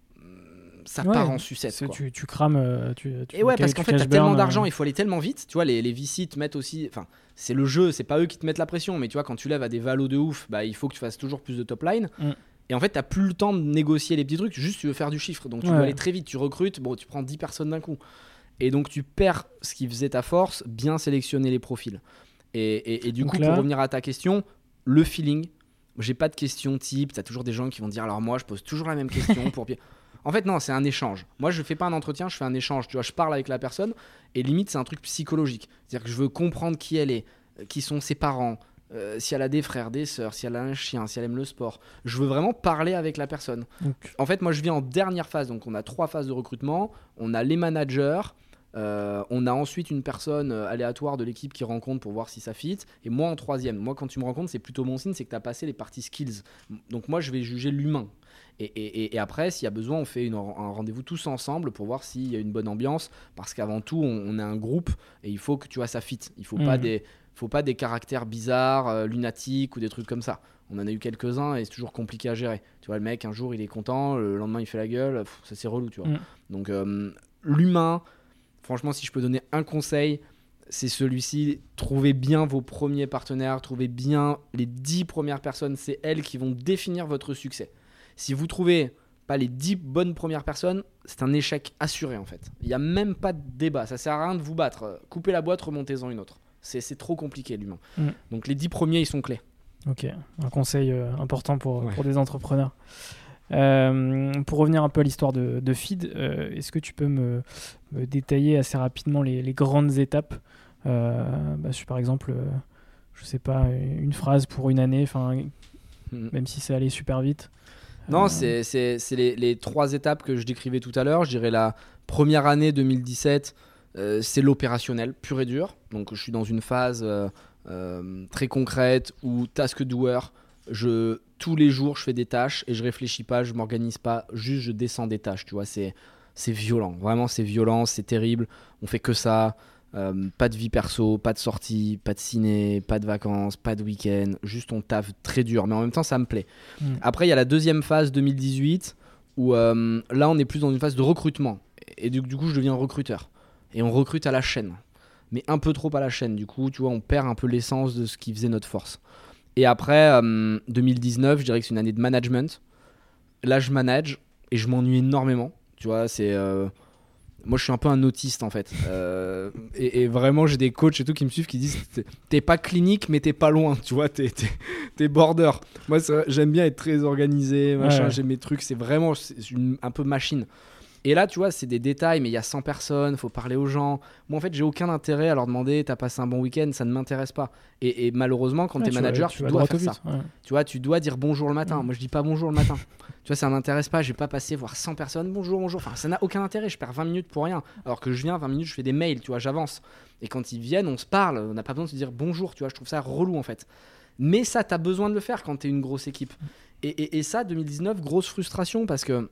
ça Ouais, part en sucette, C'est- quoi. Tu, tu crames. euh, Tu, tu Et ouais, tu parce qu'en fait, cash t'as tellement burn, d'argent, euh, il faut aller tellement vite. Tu vois, les, les V C te mettent aussi. Enfin, c'est le jeu, c'est pas eux qui te mettent la pression. Mais tu vois, quand tu lèves à des valos de ouf, bah, il faut que tu fasses toujours plus de top line. Mm. Et en fait, t'as plus le temps de négocier les petits trucs. Juste, tu veux faire du chiffre. Donc, tu Ouais. veux aller très vite. Tu recrutes, bon, tu prends dix personnes d'un coup. Et donc, tu perds ce qui faisait ta force, bien sélectionner les profils. Et, et, et du Donc coup, là- pour revenir à ta question, le feeling. J'ai pas de questions type. T'as toujours des gens qui vont dire alors, moi, je pose toujours la même question pour. En fait, non, c'est un échange. Moi, je fais pas un entretien, je fais un échange. Tu vois, je parle avec la personne et limite, c'est un truc psychologique. C'est-à-dire que je veux comprendre qui elle est, euh, qui sont ses parents, euh, si elle a des frères, des sœurs, si elle a un chien, si elle aime le sport. Je veux vraiment parler avec la personne. donc, En fait, moi, je viens en dernière phase. Donc, on a trois phases de recrutement. On a les managers. euh, on a ensuite une personne euh, aléatoire de l'équipe qui rencontre pour voir si ça fit. Et moi, en troisième. Moi, quand tu me rencontres, c'est plutôt bon signe, c'est que tu as passé les parties skills. Donc, moi, je vais juger l'humain. Et, et, et après, s'il y a besoin, on fait une, un rendez-vous tous ensemble pour voir s'il y a une bonne ambiance. Parce qu'avant tout, on, on est un groupe et il faut que tu vois ça fit. Il faut Mmh. pas des, faut pas des caractères bizarres, euh, lunatiques ou des trucs comme ça. On en a eu quelques-uns et c'est toujours compliqué à gérer. Tu vois, le mec, un jour, il est content, le lendemain, il fait la gueule. Pff, ça, c'est relou, tu vois. Mmh. Donc, euh, l'humain, franchement, si je peux donner un conseil, c'est celui-ci. Trouvez bien vos premiers partenaires, trouvez bien les dix premières personnes. C'est elles qui vont définir votre succès. Si vous trouvez pas les dix bonnes premières personnes, c'est un échec assuré en fait. Il n'y a même pas de débat, ça sert à rien de vous battre. Coupez la boîte, remontez-en une autre. C'est, c'est trop compliqué l'humain. Mm. Donc les dix premiers, ils sont clés. Ok, un conseil euh, important pour, Ouais. pour des entrepreneurs. Euh, pour revenir un peu à l'histoire de, de Feed, euh, est-ce que tu peux me, me détailler assez rapidement les, les grandes étapes euh, bah, sur, par exemple, euh, je sais pas, une phrase pour une année, enfin, Mm. même si c'est allé super vite. Non, Euh, c'est, c'est, c'est les, les trois étapes que je décrivais tout à l'heure. Je dirais la première année deux mille dix-sept, euh, c'est l'opérationnel pur et dur. Donc je suis dans une phase euh, euh, très concrète où task doer, je, tous les jours je fais des tâches et je réfléchis pas, je m'organise pas, juste je descends des tâches. Tu vois, c'est, c'est violent. Vraiment, c'est violent, c'est terrible. On fait que ça. Euh, pas de vie perso, pas de sortie, pas de ciné, pas de vacances, pas de week-end. Juste on taffe très dur. Mais en même temps, ça me plaît. Mm. Après, il y a la deuxième phase deux mille dix-huit où euh, là, on est plus dans une phase de recrutement. Et du, du coup, je deviens recruteur. Et on recrute à la chaîne. mais un peu trop à la chaîne. Du coup, tu vois, on perd un peu l'essence de ce qui faisait notre force. Et après, euh, deux mille dix-neuf, je dirais que c'est une année de management. Là, je manage et je m'ennuie énormément. Tu vois, c'est... Euh... Moi, je suis un peu un autiste, en fait. Euh... Et, et vraiment, j'ai des coachs et tout qui me suivent qui disent t'es, t'es pas clinique, mais t'es pas loin. Tu vois, t'es, t'es, t'es border. Moi, c'est... j'aime bien être très organisé, machin. Ouais. J'aime mes trucs. C'est vraiment c'est une... un peu machine. Et là, tu vois, c'est des détails, mais il y a cent personnes, il faut parler aux gens. Moi, en fait, j'ai aucun intérêt à leur demander t'as passé un bon week-end, ça ne m'intéresse pas. Et, et malheureusement, quand ouais, t'es manager, tu, tu dois faire ça. Ouais. Tu vois, tu dois dire bonjour le matin. Ouais. Moi, je dis pas bonjour le matin. Tu vois, ça m'intéresse pas. Je vais pas passer voir cent personnes, bonjour, bonjour. Enfin, ça n'a aucun intérêt. Je perds vingt minutes pour rien. Alors que je viens, vingt minutes, je fais des mails, tu vois, j'avance. Et quand ils viennent, on se parle. On n'a pas besoin de se dire bonjour, tu vois. Je trouve ça relou, en fait. Mais ça, t'as besoin de le faire quand t'es une grosse équipe. Et, et, et ça, deux mille dix-neuf, grosse frustration parce que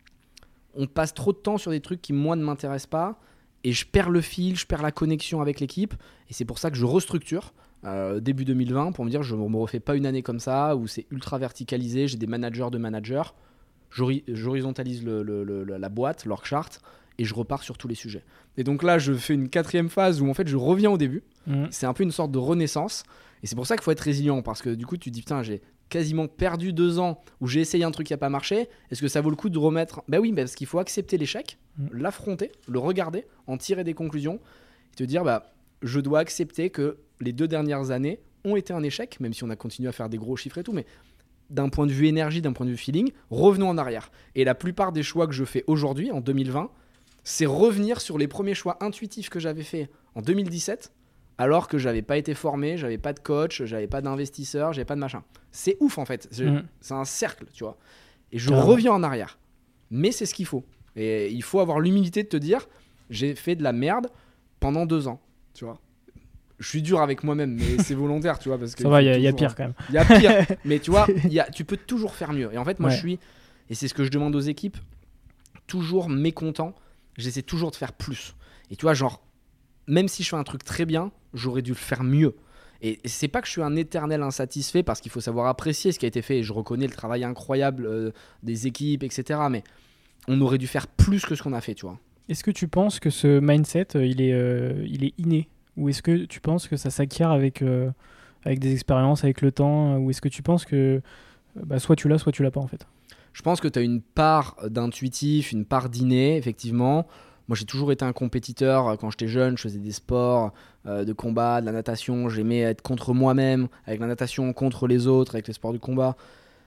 on passe trop de temps sur des trucs qui, moi, ne m'intéressent pas. Et je perds le fil, je perds la connexion avec l'équipe. Et c'est pour ça que je restructure euh, début deux mille vingt pour me dire je ne me refais pas une année comme ça où c'est ultra verticalisé. J'ai des managers de managers. J'hori- j'horizontalise le, le, le, la boîte, l'org chart. Et je repars sur tous les sujets. Et donc là, je fais une quatrième phase où en fait, je reviens au début. Mmh. C'est un peu une sorte de renaissance. Et c'est pour ça qu'il faut être résilient. Parce que du coup, tu te dis putain, j'ai quasiment perdu deux ans où j'ai essayé un truc qui n'a pas marché. Est-ce que ça vaut le coup de remettre ? Ben oui, parce qu'il faut accepter l'échec, mmh. l'affronter, le regarder, en tirer des conclusions et te dire bah, je dois accepter que les deux dernières années ont été un échec, même si on a continué à faire des gros chiffres et tout, mais d'un point de vue énergie, d'un point de vue feeling, revenons en arrière. Et la plupart des choix que je fais aujourd'hui, en deux mille vingt, c'est revenir sur les premiers choix intuitifs que j'avais fait en deux mille dix-sept, alors que j'avais pas été formé, j'avais pas de coach, j'avais pas d'investisseur, j'avais pas de machin. C'est ouf en fait, c'est, mmh. c'est un cercle, tu vois. Et je Carrément. reviens en arrière. Mais c'est ce qu'il faut. Et il faut avoir l'humilité de te dire, j'ai fait de la merde pendant deux ans, tu vois. Je suis dur avec moi-même, mais c'est volontaire, tu vois. Parce que ça va, il y, y a pire quand même. Il y a pire, mais tu vois, y a, tu peux toujours faire mieux. Et en fait, moi, ouais. je suis, et c'est ce que je demande aux équipes, toujours mécontent. J'essaie toujours de faire plus. Et tu vois, genre, même si je fais un truc très bien, j'aurais dû le faire mieux. Et c'est pas que je suis un éternel insatisfait parce qu'il faut savoir apprécier ce qui a été fait. Et je reconnais le travail incroyable euh, des équipes, et cetera. Mais on aurait dû faire plus que ce qu'on a fait, tu vois. Est-ce que tu penses que ce mindset, il est, euh, il est inné ? Ou est-ce que tu penses que ça s'acquiert avec, euh, avec des expériences, avec le temps ? Ou est-ce que tu penses que bah, soit tu l'as, soit tu l'as pas en fait ? Je pense que tu as une part d'intuitif, une part d'inné, effectivement. Moi, j'ai toujours été un compétiteur. Quand j'étais jeune, je faisais des sports euh, de combat, de la natation. J'aimais être contre moi-même, avec la natation, contre les autres, avec les sports de combat.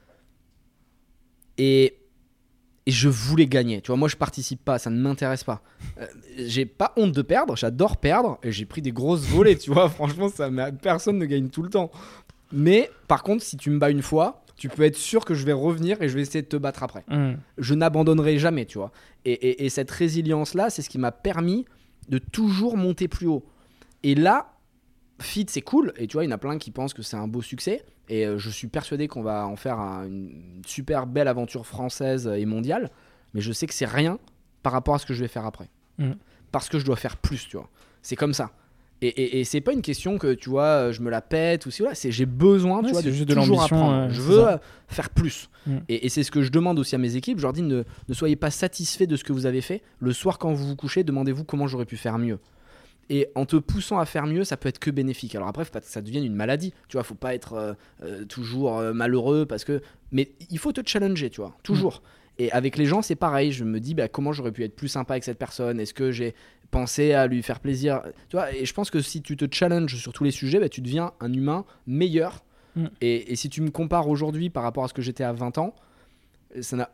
Et, et je voulais gagner. Tu vois, moi, je participe pas, ça ne m'intéresse pas. Euh, j'ai pas honte de perdre, j'adore perdre. Et j'ai pris des grosses volées, tu vois. Franchement, ça, personne ne gagne tout le temps. Mais par contre, si tu me bats une fois, tu peux être sûr que je vais revenir et je vais essayer de te battre après. Mmh. Je n'abandonnerai jamais, tu vois. Et, et, et cette résilience-là, c'est ce qui m'a permis de toujours monter plus haut. Et là, Fit, c'est cool. Et tu vois, il y en a plein qui pensent que c'est un beau succès. Et euh, je suis persuadé qu'on va en faire un, une super belle aventure française et mondiale. Mais je sais que c'est rien par rapport à ce que je vais faire après. Mmh. Parce que je dois faire plus, tu vois. C'est comme ça. Et, et, et c'est pas une question que tu vois je me la pète ou si voilà, c'est j'ai besoin ouais, tu vois de juste toujours de apprendre. Euh, je veux ça. faire plus. Mm. Et, et c'est ce que je demande aussi à mes équipes. Je leur dis ne, ne soyez pas satisfaits de ce que vous avez fait. Le soir quand vous vous couchez, demandez-vous comment j'aurais pu faire mieux. Et en te poussant à faire mieux, ça peut être que bénéfique. Alors après, faut pas que ça devienne une maladie. Tu vois, faut pas être euh, euh, toujours euh, malheureux parce que. Mais il faut te challenger, tu vois, toujours. Mm. Et avec les gens, c'est pareil. Je me dis bah, comment j'aurais pu être plus sympa avec cette personne. Est-ce que j'ai penser à lui faire plaisir, tu vois, et je pense que si tu te challenges sur tous les sujets, bah, tu deviens un humain meilleur. Mm. Et, et si tu me compares aujourd'hui par rapport à ce que j'étais à vingt ans, ça n'a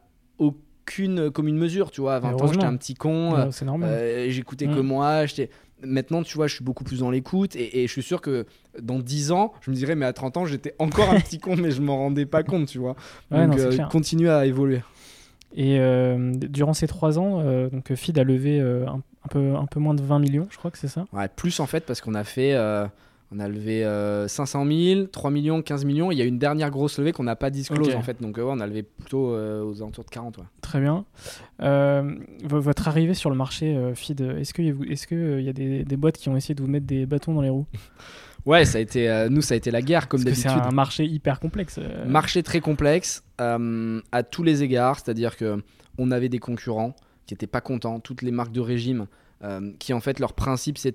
aucune commune mesure, tu vois. À vingt ans, j'étais un petit con, ouais, c'est normal. Euh, j'écoutais mm. que moi. J'étais... Maintenant, tu vois, je suis beaucoup plus dans l'écoute et, et je suis sûr que dans dix ans, je me dirais, mais à trente ans, j'étais encore un petit con, mais je m'en rendais pas compte, tu vois. Ouais, donc, non, euh, continue à évoluer. Et euh, durant ces trois ans, euh, donc Feed a levé euh, un, un, peu, un peu moins de vingt millions, je crois que c'est ça. Ouais, plus en fait, parce qu'on a fait, euh, on a levé euh, cinq cent mille, trois millions, quinze millions. Il y a une dernière grosse levée qu'on n'a pas disclose okay. en fait. Donc euh, ouais, on a levé plutôt euh, aux alentours de quarante. Ouais. Très bien. Euh, votre arrivée sur le marché euh, Feed, est-ce qu'il y a, est-ce que, euh, y a des, des boîtes qui ont essayé de vous mettre des bâtons dans les roues ? Ouais, ça a été, euh, nous, ça a été la guerre, comme Parce d'habitude. Que c'est un marché hyper complexe. Euh... Marché très complexe, euh, à tous les égards. C'est-à-dire qu'on avait des concurrents qui n'étaient pas contents. Toutes les marques de régime, euh, qui en fait, leur principe, c'était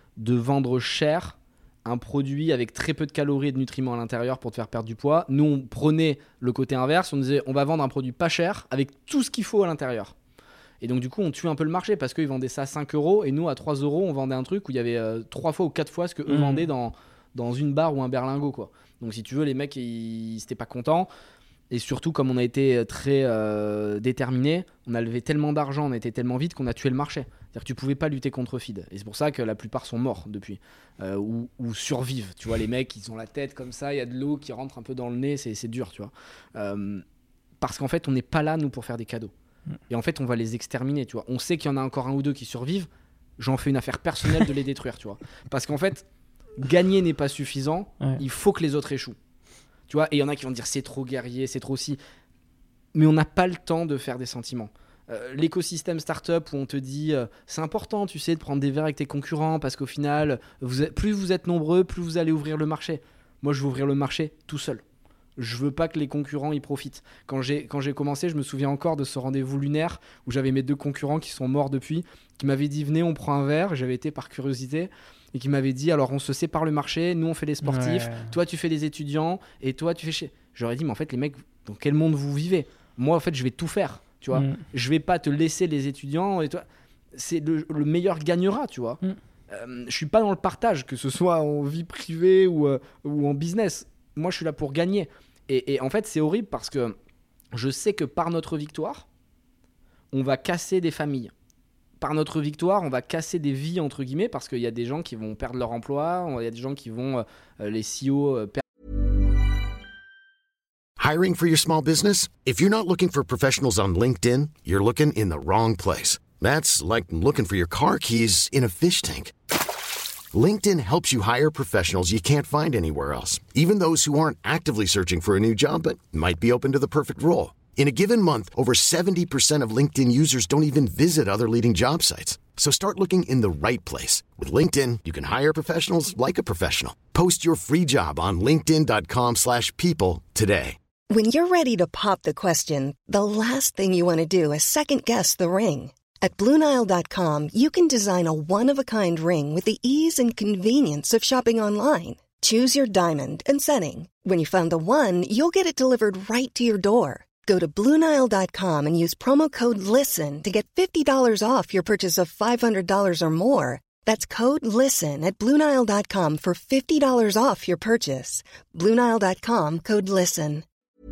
de vendre cher un produit avec très peu de calories et de nutriments à l'intérieur pour te faire perdre du poids. Nous, on prenait le côté inverse, on disait on va vendre un produit pas cher avec tout ce qu'il faut à l'intérieur. Et donc du coup, on tue un peu le marché parce qu'ils vendaient ça à cinq euros et nous, à trois euros, on vendait un truc où il y avait euh, trois fois ou quatre fois ce qu'eux mmh. vendaient dans, dans une barre ou un berlingot, quoi. Donc si tu veux, les mecs, ils n'étaient pas contents. Et surtout, comme on a été très euh, déterminés, on a levé tellement d'argent, on a été tellement vite qu'on a tué le marché. C'est-à-dire que tu pouvais pas lutter contre Feed. Et c'est pour ça que la plupart sont morts depuis. Euh, ou, ou survivent. Tu vois, les mecs, ils ont la tête comme ça, il y a de l'eau qui rentre un peu dans le nez, c'est, c'est dur, tu vois. Euh, parce qu'en fait, on n'est pas là, nous, pour faire des cadeaux. Et en fait, on va les exterminer, tu vois. On sait qu'il y en a encore un ou deux qui survivent. J'en fais une affaire personnelle de les détruire, tu vois. Parce qu'en fait, gagner n'est pas suffisant. Ouais. Il faut que les autres échouent. Tu vois, et il y en a qui vont dire c'est trop guerrier, c'est trop si. Mais on n'a pas le temps de faire des sentiments. Euh, l'écosystème startup où on te dit euh, c'est important, tu sais, de prendre des verres avec tes concurrents parce qu'au final, vous êtes, plus vous êtes nombreux, plus vous allez ouvrir le marché. Moi, je veux ouvrir le marché tout seul. Je veux pas que les concurrents y profitent. Quand j'ai, quand j'ai commencé, je me souviens encore de ce rendez-vous lunaire où j'avais mes deux concurrents qui sont morts depuis, qui m'avaient dit venez, on prend un verre. J'avais été par curiosité. Et qui m'avait dit alors on se sépare le marché, nous on fait les sportifs, ouais. toi tu fais les étudiants et toi tu fais chez. J'aurais dit mais en fait les mecs, dans quel monde vous vivez ? Moi en fait je vais tout faire, tu vois. Mm. Je vais pas te laisser les étudiants et toi c'est le, le meilleur gagnera, tu vois. Mm. Euh, je suis pas dans le partage, que ce soit en vie privée ou, euh, ou en business. Moi je suis là pour gagner. Et, et en fait c'est horrible parce que je sais que par notre victoire, on va casser des familles. Par notre victoire, on va casser des vies, entre guillemets, parce qu'il y a des gens qui vont perdre leur emploi, il y a des gens qui vont, euh, les C E O, euh, perdre. Hiring for your small business? If you're not looking for professionals on LinkedIn, you're looking in the wrong place. That's like looking for your car keys in a fish tank. LinkedIn helps you hire professionals you can't find anywhere else, even those who aren't actively searching for a new job but might be open to the perfect role. In a given month, over seventy percent of LinkedIn users don't even visit other leading job sites. So start looking in the right place. With LinkedIn, you can hire professionals like a professional. Post your free job on linkedin dot com slash people today. When you're ready to pop the question, the last thing you want to do is second-guess the ring. At Blue Nile dot com, you can design a one-of-a-kind ring with the ease and convenience of shopping online. Choose your diamond and setting. When you find the one, you'll get it delivered right to your door. Go to Blue Nile dot com and use promo code LISTEN to get fifty dollars off your purchase of five hundred dollars or more. That's code LISTEN at Blue Nile dot com for fifty dollars off your purchase. Blue Nile dot com, code LISTEN.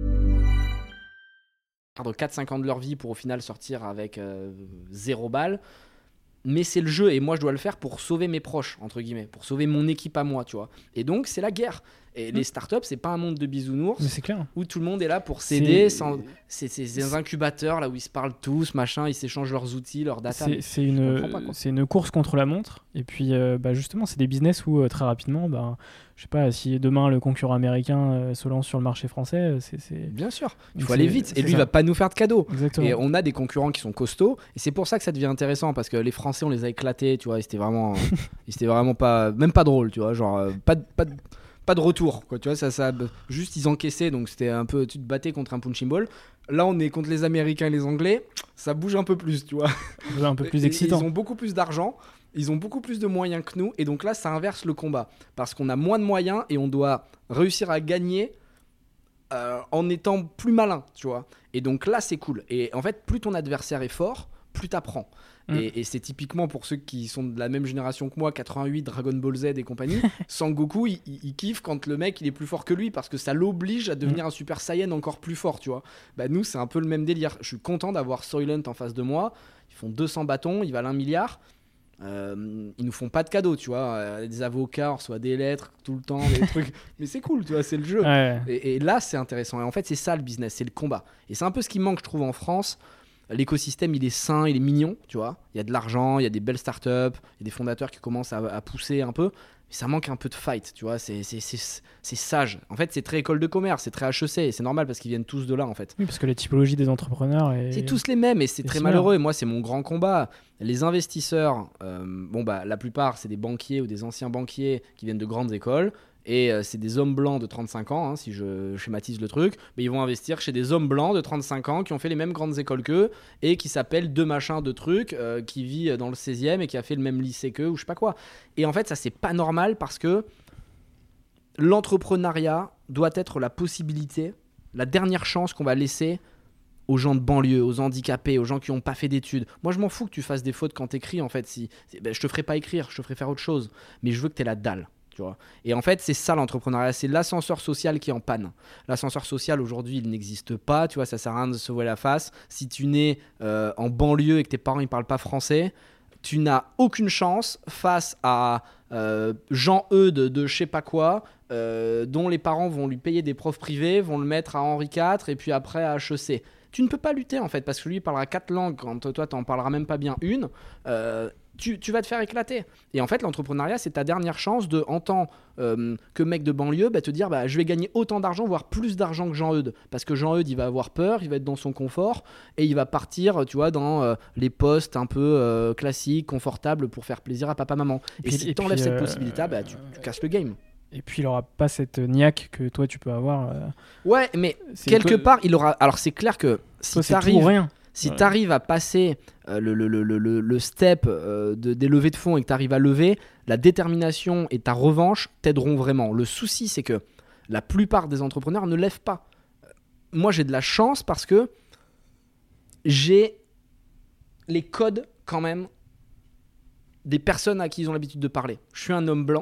quatre à cinq ans de leur vie pour au final sortir avec euh, zéro balle. Mais c'est le jeu et moi je dois le faire pour sauver mes proches, entre guillemets, pour sauver mon équipe à moi, tu vois. Et donc c'est la guerre. Et mmh. les startups, c'est pas un monde de bisounours. Mais c'est clair. Où tout le monde est là pour s'aider. C'est, sans... c'est, c'est, c'est des incubateurs là où ils se parlent tous, machin, ils s'échangent leurs outils, leurs data. C'est, c'est, une, pas, c'est une course contre la montre. Et puis euh, bah, justement, c'est des business où euh, très rapidement, bah, je sais pas, si demain le concurrent américain euh, se lance sur le marché français, c'est. c'est... Bien sûr, il faut aller vite. Et lui, ça. Il va pas nous faire de cadeaux. Exactement. Et on a des concurrents qui sont costauds. Et c'est pour ça que ça devient intéressant parce que les Français, on les a éclatés, tu vois. Et c'était vraiment, et c'était vraiment pas, même pas drôle, tu vois. Genre, euh, pas, pas de. Pas de retour, quoi, tu vois, ça, ça, juste ils encaissaient, donc c'était un peu, tu te battais contre un punching ball. Là, on est contre les Américains et les Anglais, ça bouge un peu plus, tu vois. Un peu plus excitant. Ils ont beaucoup plus d'argent, ils ont beaucoup plus de moyens que nous, et donc là, ça inverse le combat, parce qu'on a moins de moyens et on doit réussir à gagner euh, en étant plus malin, tu vois. Et donc là, c'est cool. Et en fait, plus ton adversaire est fort, plus t'apprends. Mm. Et, et c'est typiquement pour ceux qui sont de la même génération que moi, quatre-vingt-huit, Dragon Ball Z et compagnie, Sangoku, il, il, il kiffe quand le mec il est plus fort que lui parce que ça l'oblige à devenir mm. un Super Saiyan encore plus fort, tu vois. Bah nous, c'est un peu le même délire. Je suis content d'avoir Soylent en face de moi. Ils font deux cents bâtons, ils valent un milliard. Euh, ils nous font pas de cadeaux, tu vois. Euh, des avocats, on reçoit des lettres tout le temps, des trucs. Mais c'est cool, tu vois, c'est le jeu. Ouais. Et, et là, c'est intéressant. Et en fait, c'est ça le business, c'est le combat. Et c'est un peu ce qui manque, je trouve, en France. L'écosystème, il est sain, il est mignon, tu vois. Il y a de l'argent, il y a des belles startups, il y a des fondateurs qui commencent à, à pousser un peu. Mais ça manque un peu de fight, tu vois. C'est, c'est, c'est, c'est sage. En fait, c'est très école de commerce, c'est très H E C. Et c'est normal parce qu'ils viennent tous de là, en fait. Oui, parce que la typologie des entrepreneurs est... C'est tous les mêmes et c'est et très similaire. malheureux. Et moi, c'est mon grand combat. Les investisseurs, euh, bon, bah, la plupart, c'est des banquiers ou des anciens banquiers qui viennent de grandes écoles. et euh, c'est des hommes blancs de trente-cinq ans, hein, si je schématise le truc, mais ils vont investir chez des hommes blancs de trente-cinq ans qui ont fait les mêmes grandes écoles qu'eux et qui s'appellent deux machins de trucs, euh, qui vit dans le seizième et qui a fait le même lycée qu'eux ou je sais pas quoi. Et en fait, ça c'est pas normal parce que l'entrepreneuriat doit être la possibilité, la dernière chance qu'on va laisser aux gens de banlieue, aux handicapés, aux gens qui n'ont pas fait d'études. Moi, je m'en fous que tu fasses des fautes quand t'écris, en fait. Si, ben, je te ferai pas écrire, je te ferai faire autre chose. Mais je veux que tu aies la dalle, tu vois. Et en fait, c'est ça l'entrepreneuriat. C'est l'ascenseur social qui est en panne. L'ascenseur social, aujourd'hui, il n'existe pas. Tu vois, ça sert à rien de se voiler la face. Si tu nais euh, en banlieue et que tes parents ne parlent pas français, tu n'as aucune chance face à euh, Jean-Eudes de, de je sais pas quoi, euh, dont les parents vont lui payer des profs privés, vont le mettre à Henri quatre et puis après à H E C. Tu ne peux pas lutter en fait, parce que lui il parlera quatre langues quand toi tu n'en parleras même pas bien une. Euh, tu, tu vas te faire éclater. Et en fait, l'entrepreneuriat, c'est ta dernière chance de, en tant euh, que mec de banlieue, bah, te dire bah, je vais gagner autant d'argent, voire plus d'argent que Jean-Eudes. Parce que Jean-Eudes, il va avoir peur, il va être dans son confort et il va partir, tu vois, dans euh, les postes un peu euh, classiques, confortables pour faire plaisir à papa-maman. Et, et puis, si tu enlèves cette euh, possibilité, bah, tu, tu casses le game. Et puis il aura pas cette niaque que toi tu peux avoir. Euh... Ouais, mais quelque que... part, il aura. Alors c'est clair que si tu arrives si ouais. arrives à passer euh, le, le, le, le, le step euh, de, des levées de fonds et que tu arrives à lever, la détermination et ta revanche t'aideront vraiment. Le souci, c'est que la plupart des entrepreneurs ne lèvent pas. Moi, j'ai de la chance parce que j'ai les codes quand même des personnes à qui ils ont l'habitude de parler. Je suis un homme blanc.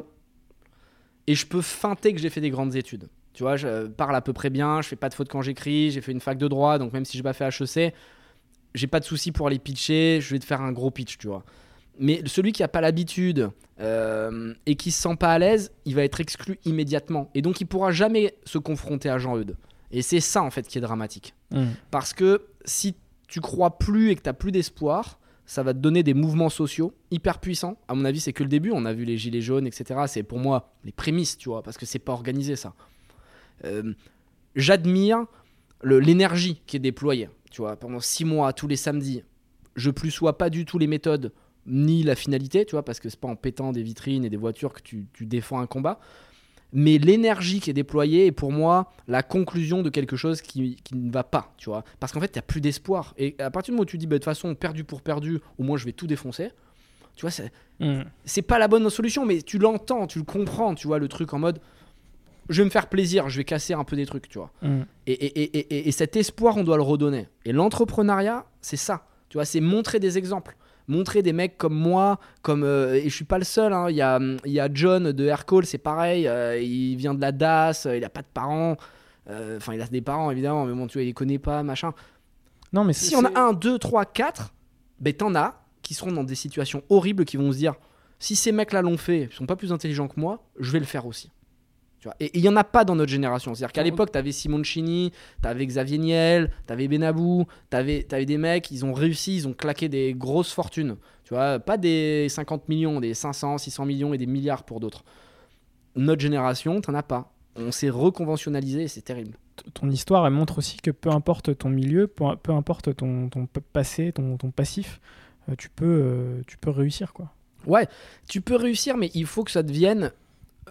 Et je peux feinter que j'ai fait des grandes études. Tu vois, je parle à peu près bien, je fais pas de fautes quand j'écris, j'ai fait une fac de droit, donc même si je n'ai pas fait H E C, j'ai pas de souci pour aller pitcher, je vais te faire un gros pitch, tu vois. Mais celui qui n'a pas l'habitude euh, et qui se sent pas à l'aise, il va être exclu immédiatement. Et donc, il pourra jamais se confronter à Jean-Eudes. Et c'est ça, en fait, qui est dramatique. Mmh. Parce que si tu crois plus et que tu n'as plus d'espoir, ça va te donner des mouvements sociaux hyper puissants. À mon avis, c'est que le début. On a vu les gilets jaunes, et cetera. C'est pour moi les prémices, tu vois, parce que c'est pas organisé, ça. Euh, j'admire le, l'énergie qui est déployée, tu vois, pendant six mois, tous les samedis. Je plus sois pas du tout les méthodes ni la finalité, tu vois, parce que c'est pas en pétant des vitrines et des voitures que tu, tu défends un combat. Mais l'énergie qui est déployée est pour moi la conclusion de quelque chose qui, qui ne va pas, tu vois. Parce qu'en fait, tu n'as plus d'espoir. Et à partir du moment où tu dis, bah, de toute façon, perdu pour perdu, au moins je vais tout défoncer, tu vois, c'est, mmh. c'est pas la bonne solution, mais tu l'entends, tu le comprends, tu vois, le truc en mode, je vais me faire plaisir, je vais casser un peu des trucs, tu vois. Mmh. Et, et, et, et, et cet espoir, on doit le redonner. Et l'entrepreneuriat, c'est ça, tu vois, c'est montrer des exemples. Montrer des mecs comme moi, comme euh, et je suis pas le seul, hein. Il y a, il y a John de Aircall, c'est pareil, euh, il vient de la D A S, il a pas de parents, enfin euh, il a des parents évidemment, mais bon tu vois, il les connaît pas, machin. Non, mais si c'est... on a un, deux, trois, quatre, ben t'en as qui seront dans des situations horribles, qui vont se dire, si ces mecs-là l'ont fait, ils sont pas plus intelligents que moi, je vais le faire aussi. Tu vois, et il y en a pas dans notre génération. C'est-à-dire qu'à l'époque, t'avais Simoncini, t'avais Xavier Niel, t'avais Benabou, t'avais, t'avais des mecs, ils ont réussi, ils ont claqué des grosses fortunes. Tu vois, pas des cinquante millions, des cinq cents, six cents millions et des milliards pour d'autres. Notre génération, t'en as pas. On s'est reconventionnalisé et c'est terrible. Ton histoire, elle montre aussi que peu importe ton milieu, peu, peu importe ton, ton passé, ton, ton passif, euh, tu, peux, euh, tu peux réussir, quoi. Ouais, tu peux réussir, mais il faut que ça devienne... Euh,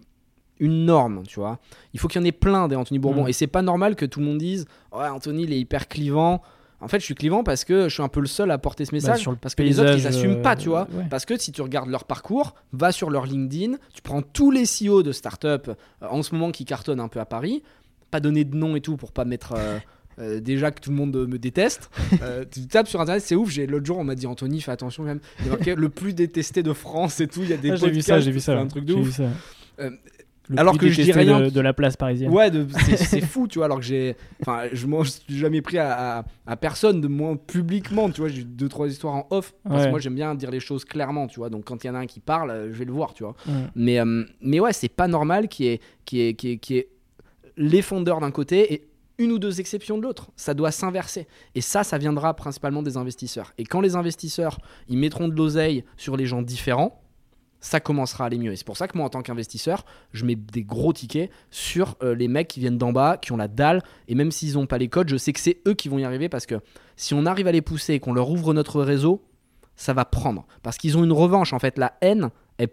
une norme, tu vois. Il faut qu'il y en ait plein des Anthony Bourbon. Mmh. Et c'est pas normal que tout le monde dise « Ouais, Anthony, il est hyper clivant. » En fait, je suis clivant parce que je suis un peu le seul à porter ce message. Bah, parce que paysage, les autres, ils n'assument euh, pas, tu vois. Ouais. Parce que si tu regardes leur parcours, va sur leur LinkedIn, tu prends tous les C E O de start-up euh, en ce moment qui cartonnent un peu à Paris. Pas donner de nom et tout pour pas mettre... Euh, Euh, déjà que tout le monde me déteste. Euh, tu tapes sur internet, c'est ouf. J'ai, l'autre jour, on m'a dit Anthony, fais attention quand même. Il y a marqué le plus détesté de France et tout. Il y a des ah, j'ai vu ça, j'ai vu ça. C'est un truc de j'ai ouf. Vu ça. Euh, Le alors que je dis rien de, de la place parisienne. Ouais, de, c'est, c'est fou, tu vois. Alors que j'ai, enfin, je m'en suis jamais pris à, à, à personne, de moins publiquement, tu vois. J'ai eu deux trois histoires en off parce ouais. que moi j'aime bien dire les choses clairement, tu vois. Donc quand il y en a un qui parle, je vais le voir, tu vois. Mm. Mais euh, mais ouais, c'est pas normal qu'il y ait qui est qui est qui est les fondeurs d'un côté et une ou deux exceptions de l'autre. Ça doit s'inverser. Et ça, ça viendra principalement des investisseurs. Et quand les investisseurs, ils mettront de l'oseille sur les gens différents, ça commencera à aller mieux. Et c'est pour ça que moi, en tant qu'investisseur, je mets des gros tickets sur euh, les mecs qui viennent d'en bas, qui ont la dalle. Et même s'ils n'ont pas les codes, je sais que c'est eux qui vont y arriver parce que si on arrive à les pousser et qu'on leur ouvre notre réseau, ça va prendre. Parce qu'ils ont une revanche. En fait, la haine, elle peut être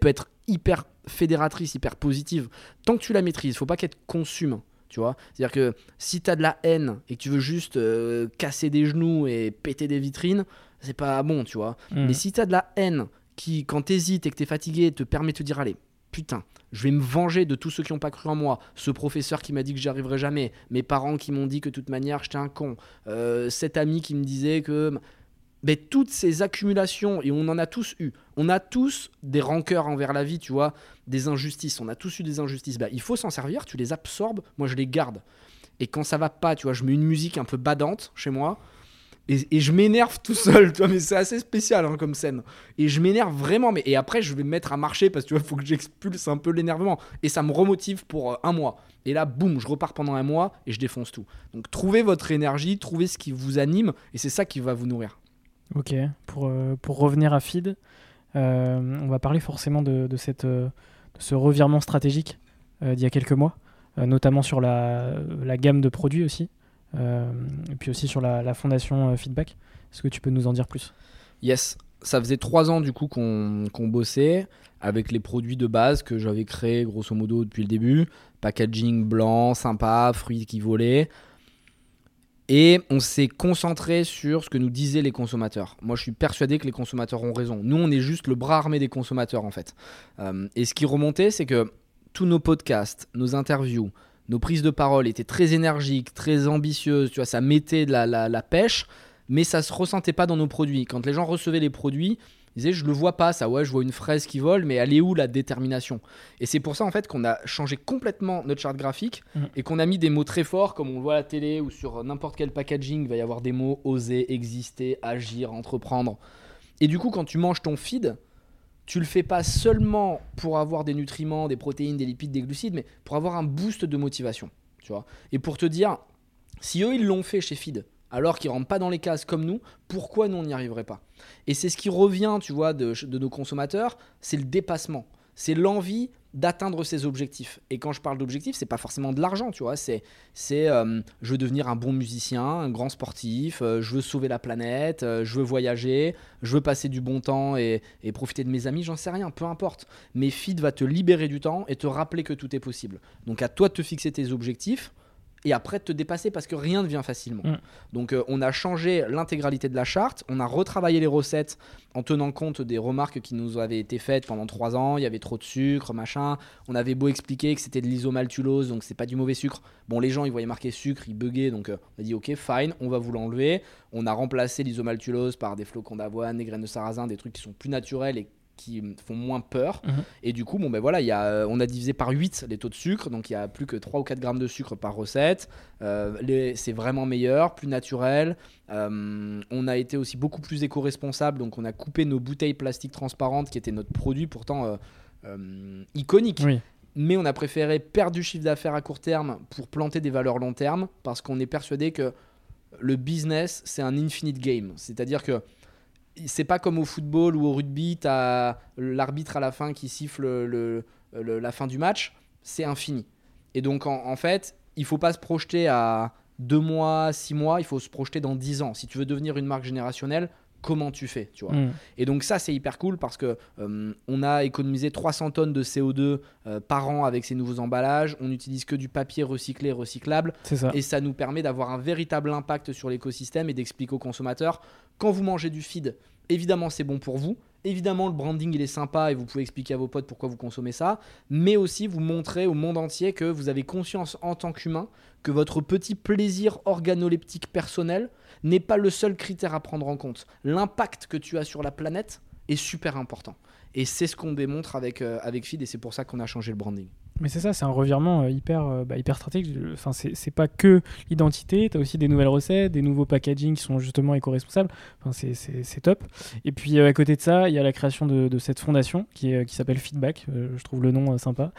hyper fédératrice, hyper positive. Tant que tu la maîtrises, faut pas qu'elle te consume. Tu vois, c'est-à-dire que si tu as de la haine et que tu veux juste euh, casser des genoux et péter des vitrines, c'est pas bon, tu vois. Mmh. Mais si tu as de la haine qui, quand tu hésites et que tu es fatigué, te permet de te dire, allez, putain, je vais me venger de tous ceux qui n'ont pas cru en moi, ce professeur qui m'a dit que j'y arriverais jamais, mes parents qui m'ont dit que de toute manière j'étais un con, euh, cet ami qui me disait que... Mais toutes ces accumulations, et on en a tous eu, on a tous des rancœurs envers la vie, tu vois, des injustices, on a tous eu des injustices, bah, il faut s'en servir, tu les absorbes, moi je les garde. Et quand ça va pas, tu vois, je mets une musique un peu badante chez moi, et, et je m'énerve tout seul, tu vois, mais c'est assez spécial hein, comme scène. Et je m'énerve vraiment, mais, et après je vais me mettre à marcher, parce que tu vois, il faut que j'expulse un peu l'énervement, et ça me remotive pour euh, un mois. Et là, boum, je repars pendant un mois, et je défonce tout. Donc trouvez votre énergie, trouvez ce qui vous anime, et c'est ça qui va vous nourrir. Ok, pour, euh, pour revenir à Feed, euh, on va parler forcément de, de, cette, euh, de ce revirement stratégique euh, d'il y a quelques mois, euh, notamment sur la, la gamme de produits aussi, euh, et puis aussi sur la, la fondation euh, Feedback. Est-ce que tu peux nous en dire plus ? Yes, ça faisait trois ans du coup qu'on, qu'on bossait avec les produits de base que j'avais créés grosso modo depuis le début, packaging blanc, sympa, fruits qui volaient. Et on s'est concentré sur ce que nous disaient les consommateurs. Moi, je suis persuadé que les consommateurs ont raison. Nous, on est juste le bras armé des consommateurs, en fait. Euh, et ce qui remontait, c'est que tous nos podcasts, nos interviews, nos prises de parole étaient très énergiques, très ambitieuses. Tu vois, ça mettait de la, la, la pêche, mais ça ne se ressentait pas dans nos produits. Quand les gens recevaient les produits, ils disaient, je le vois pas, ça, ouais, je vois une fraise qui vole, mais elle est où la détermination ? Et c'est pour ça en fait qu'on a changé complètement notre charte graphique mmh. et qu'on a mis des mots très forts, comme on le voit à la télé ou sur n'importe quel packaging, il va y avoir des mots oser, exister, agir, entreprendre. Et du coup, quand tu manges ton feed, tu le fais pas seulement pour avoir des nutriments, des protéines, des lipides, des glucides, mais pour avoir un boost de motivation, tu vois. Et pour te dire, si eux ils l'ont fait chez Feed, alors qu'ils ne rentrent pas dans les cases comme nous, pourquoi nous on n'y arriverait pas ? Et c'est ce qui revient, tu vois, de, de nos consommateurs, c'est le dépassement, c'est l'envie d'atteindre ses objectifs. Et quand je parle d'objectifs, c'est pas forcément de l'argent, tu vois, c'est, c'est euh, je veux devenir un bon musicien, un grand sportif, euh, je veux sauver la planète, euh, je veux voyager, je veux passer du bon temps et, et profiter de mes amis, j'en sais rien, peu importe. Mais Feed va te libérer du temps et te rappeler que tout est possible. Donc à toi de te fixer tes objectifs, et après de te dépasser parce que rien ne vient facilement. Mmh. Donc euh, on a changé l'intégralité de la charte, on a retravaillé les recettes en tenant compte des remarques qui nous avaient été faites pendant trois ans, il y avait trop de sucre, machin, on avait beau expliquer que c'était de l'isomaltulose, donc c'est pas du mauvais sucre. Bon, les gens ils voyaient marqué sucre, ils buguaient, donc euh, on a dit ok fine, on va vous l'enlever. On a remplacé l'isomaltulose par des flocons d'avoine, des graines de sarrasin, des trucs qui sont plus naturels et qui font moins peur. Mmh. Et du coup, bon, ben voilà, y a, on a divisé par huit les taux de sucre, donc il n'y a plus que trois ou quatre grammes de sucre par recette. Euh, les, c'est vraiment meilleur, plus naturel. Euh, on a été aussi beaucoup plus éco-responsable, donc on a coupé nos bouteilles plastiques transparentes, qui étaient notre produit pourtant euh, euh, iconique. Oui. Mais on a préféré perdre du chiffre d'affaires à court terme pour planter des valeurs long terme, parce qu'on est persuadé que le business, c'est un infinite game. C'est-à-dire que c'est pas comme au football ou au rugby, t'as l'arbitre à la fin qui siffle le, le, la fin du match, c'est infini. Et donc en, en fait, il faut pas se projeter à deux mois, six mois, il faut se projeter dans dix ans. Si tu veux devenir une marque générationnelle, comment tu fais, tu vois. Mmh. Et donc ça, c'est hyper cool parce que euh, on a économisé trois cents tonnes de C O deux euh, par an avec ces nouveaux emballages. On n'utilise que du papier recyclé, recyclable. C'est ça. Et ça nous permet d'avoir un véritable impact sur l'écosystème et d'expliquer aux consommateurs, quand vous mangez du feed, évidemment, c'est bon pour vous. Évidemment, le branding, il est sympa et vous pouvez expliquer à vos potes pourquoi vous consommez ça. Mais aussi, vous montrer au monde entier que vous avez conscience en tant qu'humain que votre petit plaisir organoleptique personnel n'est pas le seul critère à prendre en compte. L'impact que tu as sur la planète est super important. Et c'est ce qu'on démontre avec, euh, avec Feed et c'est pour ça qu'on a changé le branding. Mais c'est ça, c'est un revirement euh, hyper, euh, bah, hyper stratégique. Enfin, c'est, c'est pas que l'identité, tu as aussi des nouvelles recettes, des nouveaux packaging qui sont justement éco-responsables. Enfin, c'est, c'est, c'est top. Et puis, euh, à côté de ça, il y a la création de, de cette fondation qui, est, qui s'appelle Feedback. Euh, je trouve le nom euh, sympa.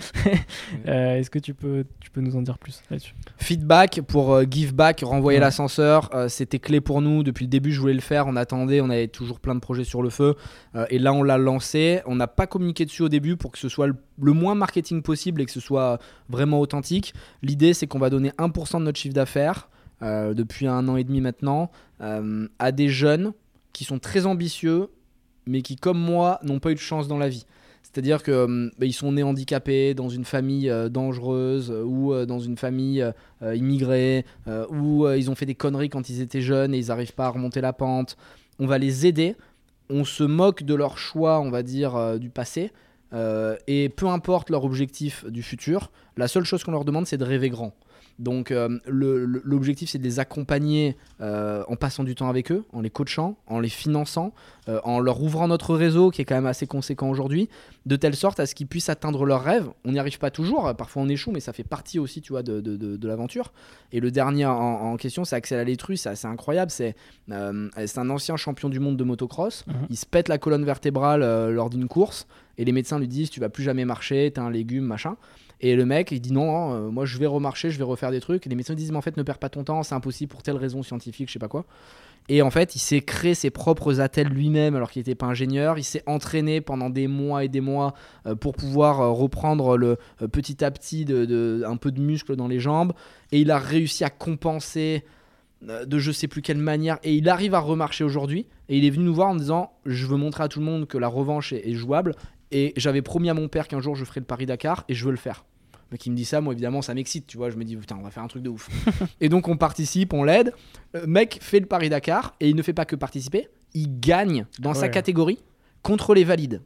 euh, est-ce que tu peux, tu peux nous en dire plus là-dessus ? Feedback pour euh, give back, renvoyer ouais. l'ascenseur. Euh, c'était clé pour nous. Depuis le début, je voulais le faire. On attendait, on avait toujours plein de projets sur le feu. Euh, et là, on l'a lancé. On n'a pas communiqué dessus au début pour que ce soit le, le moins marketing possible et que ce soit vraiment authentique. L'idée, c'est qu'on va donner un pour cent de notre chiffre d'affaires euh, depuis un an et demi maintenant euh, à des jeunes qui sont très ambitieux mais qui, comme moi, n'ont pas eu de chance dans la vie. C'est-à-dire que bah, ils sont nés handicapés dans une famille euh, dangereuse euh, ou euh, dans une famille euh, immigrée euh, ou euh, ils ont fait des conneries quand ils étaient jeunes et ils n'arrivent pas à remonter la pente. On va les aider. On se moque de leur choix, on va dire, euh, du passé. Euh, et peu importe leur objectif du futur, la seule chose qu'on leur demande, c'est de rêver grand. Donc euh, le, le, l'objectif, c'est de les accompagner euh, en passant du temps avec eux, en les coachant, en les finançant, euh, en leur ouvrant notre réseau qui est quand même assez conséquent aujourd'hui, de telle sorte à ce qu'ils puissent atteindre leurs rêves. On n'y arrive pas toujours, parfois on échoue, mais ça fait partie aussi, tu vois, de, de, de, de l'aventure. Et le dernier en, en question, c'est Axel Alétru, c'est assez incroyable. C'est, euh, c'est un ancien champion du monde de motocross. Mmh. Il se pète la colonne vertébrale euh, lors d'une course et les médecins lui disent tu vas plus jamais marcher, t'es un légume, machin. Et le mec, il dit non, non euh, moi je vais remarcher, je vais refaire des trucs. Et les médecins disent mais en fait ne perds pas ton temps, c'est impossible pour telle raison scientifique, je sais pas quoi. Et en fait, il s'est créé ses propres attelles lui-même alors qu'il n'était pas ingénieur. Il s'est entraîné pendant des mois et des mois euh, pour pouvoir euh, reprendre le, euh, petit à petit de, de, un peu de muscle dans les jambes. Et il a réussi à compenser euh, de je sais plus quelle manière. Et il arrive à remarcher aujourd'hui. Et il est venu nous voir en disant je veux montrer à tout le monde que la revanche est, est jouable. Et j'avais promis à mon père qu'un jour je ferais le Paris-Dakar et je veux le faire. Mais qui me dit ça, moi évidemment ça m'excite, tu vois, je me dis putain on va faire un truc de ouf. Et donc on participe, on l'aide, le mec fait le Paris-Dakar et il ne fait pas que participer, il gagne dans ouais. sa catégorie contre les valides.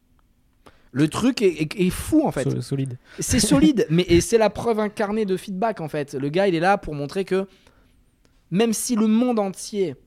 Le truc est, est, est fou en fait. Solide. C'est solide, mais et c'est la preuve incarnée de feedback en fait. Le gars il est là pour montrer que même si le monde entier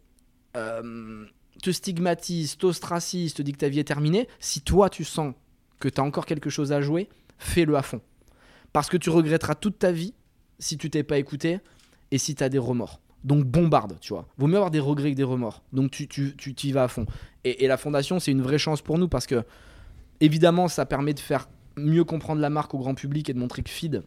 euh, te stigmatise, t'ostracise, te dit que ta vie est terminée, si toi tu sens que tu as encore quelque chose à jouer, fais-le à fond. Parce que tu regretteras toute ta vie si tu t'es pas écouté et si tu as des remords. Donc bombarde, tu vois. Vaut mieux avoir des regrets que des remords. Donc tu, tu, tu t'y vas à fond. Et, et la fondation, c'est une vraie chance pour nous parce que, évidemment, ça permet de faire mieux comprendre la marque au grand public et de montrer que Feed,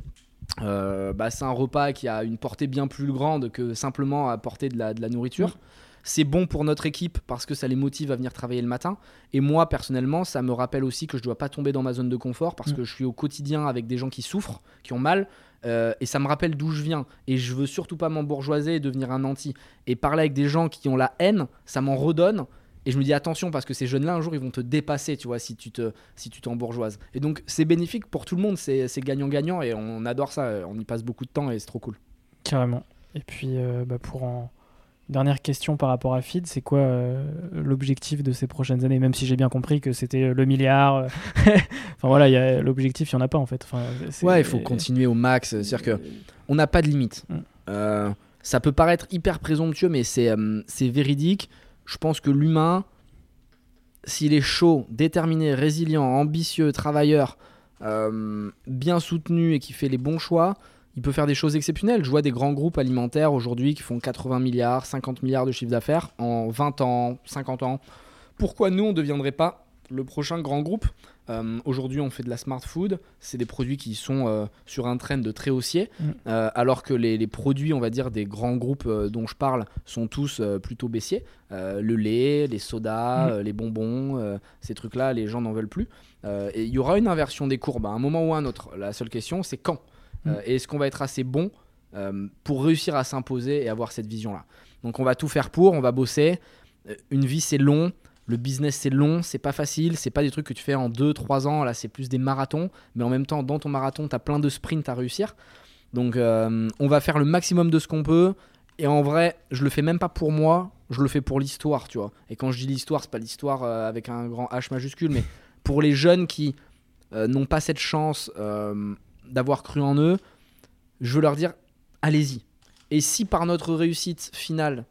euh, bah, c'est un repas qui a une portée bien plus grande que simplement apporter de la, de la nourriture. Mmh. C'est bon pour notre équipe parce que ça les motive à venir travailler le matin. Et moi, personnellement, ça me rappelle aussi que je ne dois pas tomber dans ma zone de confort parce mmh. que je suis au quotidien avec des gens qui souffrent, qui ont mal. Euh, et ça me rappelle d'où je viens. Et je ne veux surtout pas m'embourgeoiser et devenir un nanti. Et parler avec des gens qui ont la haine, ça m'en redonne. Et je me dis attention parce que ces jeunes-là, un jour, ils vont te dépasser, tu vois, si tu, te, si tu t'embourgeoises. Et donc, c'est bénéfique pour tout le monde. C'est, c'est gagnant-gagnant et on adore ça. On y passe beaucoup de temps et c'est trop cool. Carrément. Et puis, euh, bah pour en... Dernière question par rapport à Feed, c'est quoi euh, l'objectif de ces prochaines années? Même si j'ai bien compris que c'était le milliard. Euh... enfin voilà, y a, l'objectif, il n'y en a pas en fait. Enfin, c'est... Ouais, il faut continuer au max. C'est-à-dire qu'on n'a pas de limite. Mm. Euh, ça peut paraître hyper présomptueux, mais c'est, euh, c'est véridique. Je pense que l'humain, s'il est chaud, déterminé, résilient, ambitieux, travailleur, euh, bien soutenu et qui fait les bons choix, il peut faire des choses exceptionnelles. Je vois des grands groupes alimentaires aujourd'hui qui font quatre-vingts milliards, cinquante milliards de chiffre d'affaires en vingt ans, cinquante ans. Pourquoi nous, on ne deviendrait pas le prochain grand groupe ? euh, Aujourd'hui, on fait de la smart food. C'est des produits qui sont euh, sur un trend de très haussier. Mmh. Euh, alors que les, les produits, on va dire, des grands groupes euh, dont je parle sont tous euh, plutôt baissiers. Euh, le lait, les sodas, mmh. euh, les bonbons, euh, ces trucs-là, les gens n'en veulent plus. Euh, et il y aura une inversion des courbes à un moment ou à un autre. La seule question, c'est quand ? Euh, et est-ce qu'on va être assez bon euh, pour réussir à s'imposer et avoir cette vision-là ? Donc on va tout faire pour, on va bosser. Euh, une vie, c'est long. Le business, c'est long. C'est pas facile. C'est pas des trucs que tu fais en deux trois ans. Là, c'est plus des marathons. Mais en même temps, dans ton marathon, tu as plein de sprints à réussir. Donc euh, on va faire le maximum de ce qu'on peut. Et en vrai, je le fais même pas pour moi. Je le fais pour l'histoire, tu vois. Et quand je dis l'histoire, c'est pas l'histoire euh, avec un grand H majuscule. Mais pour les jeunes qui euh, n'ont pas cette chance... Euh, d'avoir cru en eux, je veux leur dire allez-y. Et si par notre réussite finale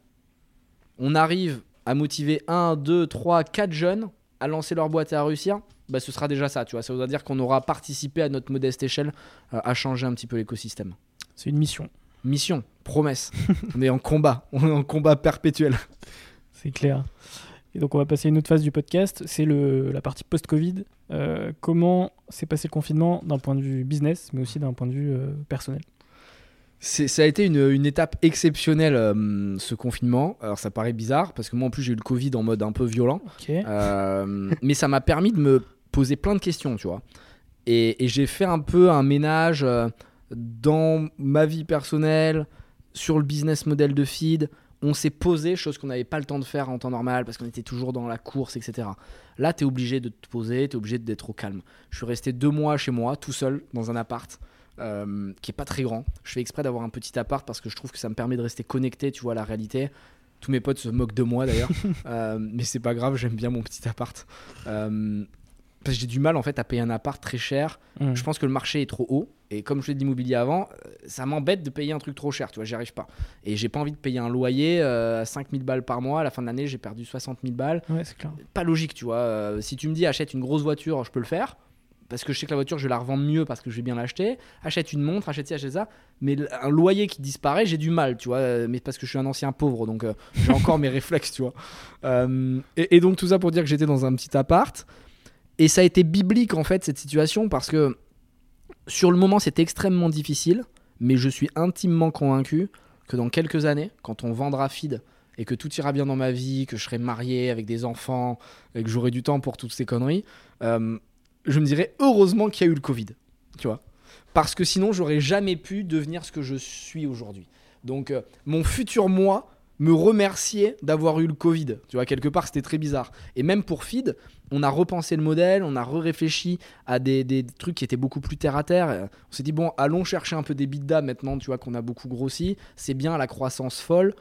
on arrive à motiver un, deux, trois, quatre jeunes à lancer leur boîte et à réussir, bah ce sera déjà ça, tu vois. Ça voudra dire qu'on aura participé à notre modeste échelle euh, à changer un petit peu l'écosystème. C'est une mission. Mission, promesse. On est en combat, on est en combat perpétuel. C'est clair. Et donc on va passer à une autre phase du podcast, c'est le, la partie post-Covid. Euh, comment s'est passé le confinement d'un point de vue business, mais aussi d'un point de vue euh, personnel ? C'est, ça a été une, une étape exceptionnelle, euh, ce confinement. Alors ça paraît bizarre, parce que moi en plus j'ai eu le Covid en mode un peu violent. Okay. Euh, mais ça m'a permis de me poser plein de questions, tu vois. Et, et j'ai fait un peu un ménage euh, dans ma vie personnelle, sur le business model de Feed, on s'est posé, chose qu'on n'avait pas le temps de faire en temps normal parce qu'on était toujours dans la course, et cetera. Là, tu es obligé de te poser, tu es obligé d'être au calme. Je suis resté deux mois chez moi, tout seul, dans un appart euh, qui n'est pas très grand. Je fais exprès d'avoir un petit appart parce que je trouve que ça me permet de rester connecté, tu vois, à la réalité. Tous mes potes se moquent de moi d'ailleurs, euh, mais c'est pas grave, j'aime bien mon petit appart. Euh, parce que j'ai du mal en fait à payer un appart très cher. Mmh. Je pense que le marché est trop haut. Et comme je fais de l'immobilier avant, ça m'embête de payer un truc trop cher, tu vois, j'y arrive pas. Et j'ai pas envie de payer un loyer euh, à cinq mille balles par mois. À la fin de l'année, j'ai perdu soixante mille balles. Ouais, c'est clair. Pas logique, tu vois. Euh, si tu me dis achète une grosse voiture, je peux le faire. Parce que je sais que la voiture, je vais la revendre mieux parce que je vais bien l'acheter. Achète une montre, achète ci, achète ça. Mais un loyer qui disparaît, j'ai du mal, tu vois. Mais parce que je suis un ancien pauvre, donc euh, j'ai encore mes réflexes, tu vois. Euh, et, et donc tout ça pour dire que j'étais dans un petit appart. Et ça a été biblique, en fait, cette situation, parce que sur le moment, c'était extrêmement difficile. Mais je suis intimement convaincu que dans quelques années, quand on vendra Feed et que tout ira bien dans ma vie, que je serai marié avec des enfants et que j'aurai du temps pour toutes ces conneries, euh, je me dirais heureusement qu'il y a eu le Covid, tu vois, parce que sinon j'aurais jamais pu devenir ce que je suis aujourd'hui. Donc euh, mon futur moi me remerciait d'avoir eu le Covid, tu vois, quelque part c'était très bizarre. Et même pour Feed, on a repensé le modèle, on a réfléchi à des, des trucs qui étaient beaucoup plus terre à terre. On s'est dit bon, allons chercher un peu des bidas maintenant, tu vois, qu'on a beaucoup grossi, c'est bien la croissance folle.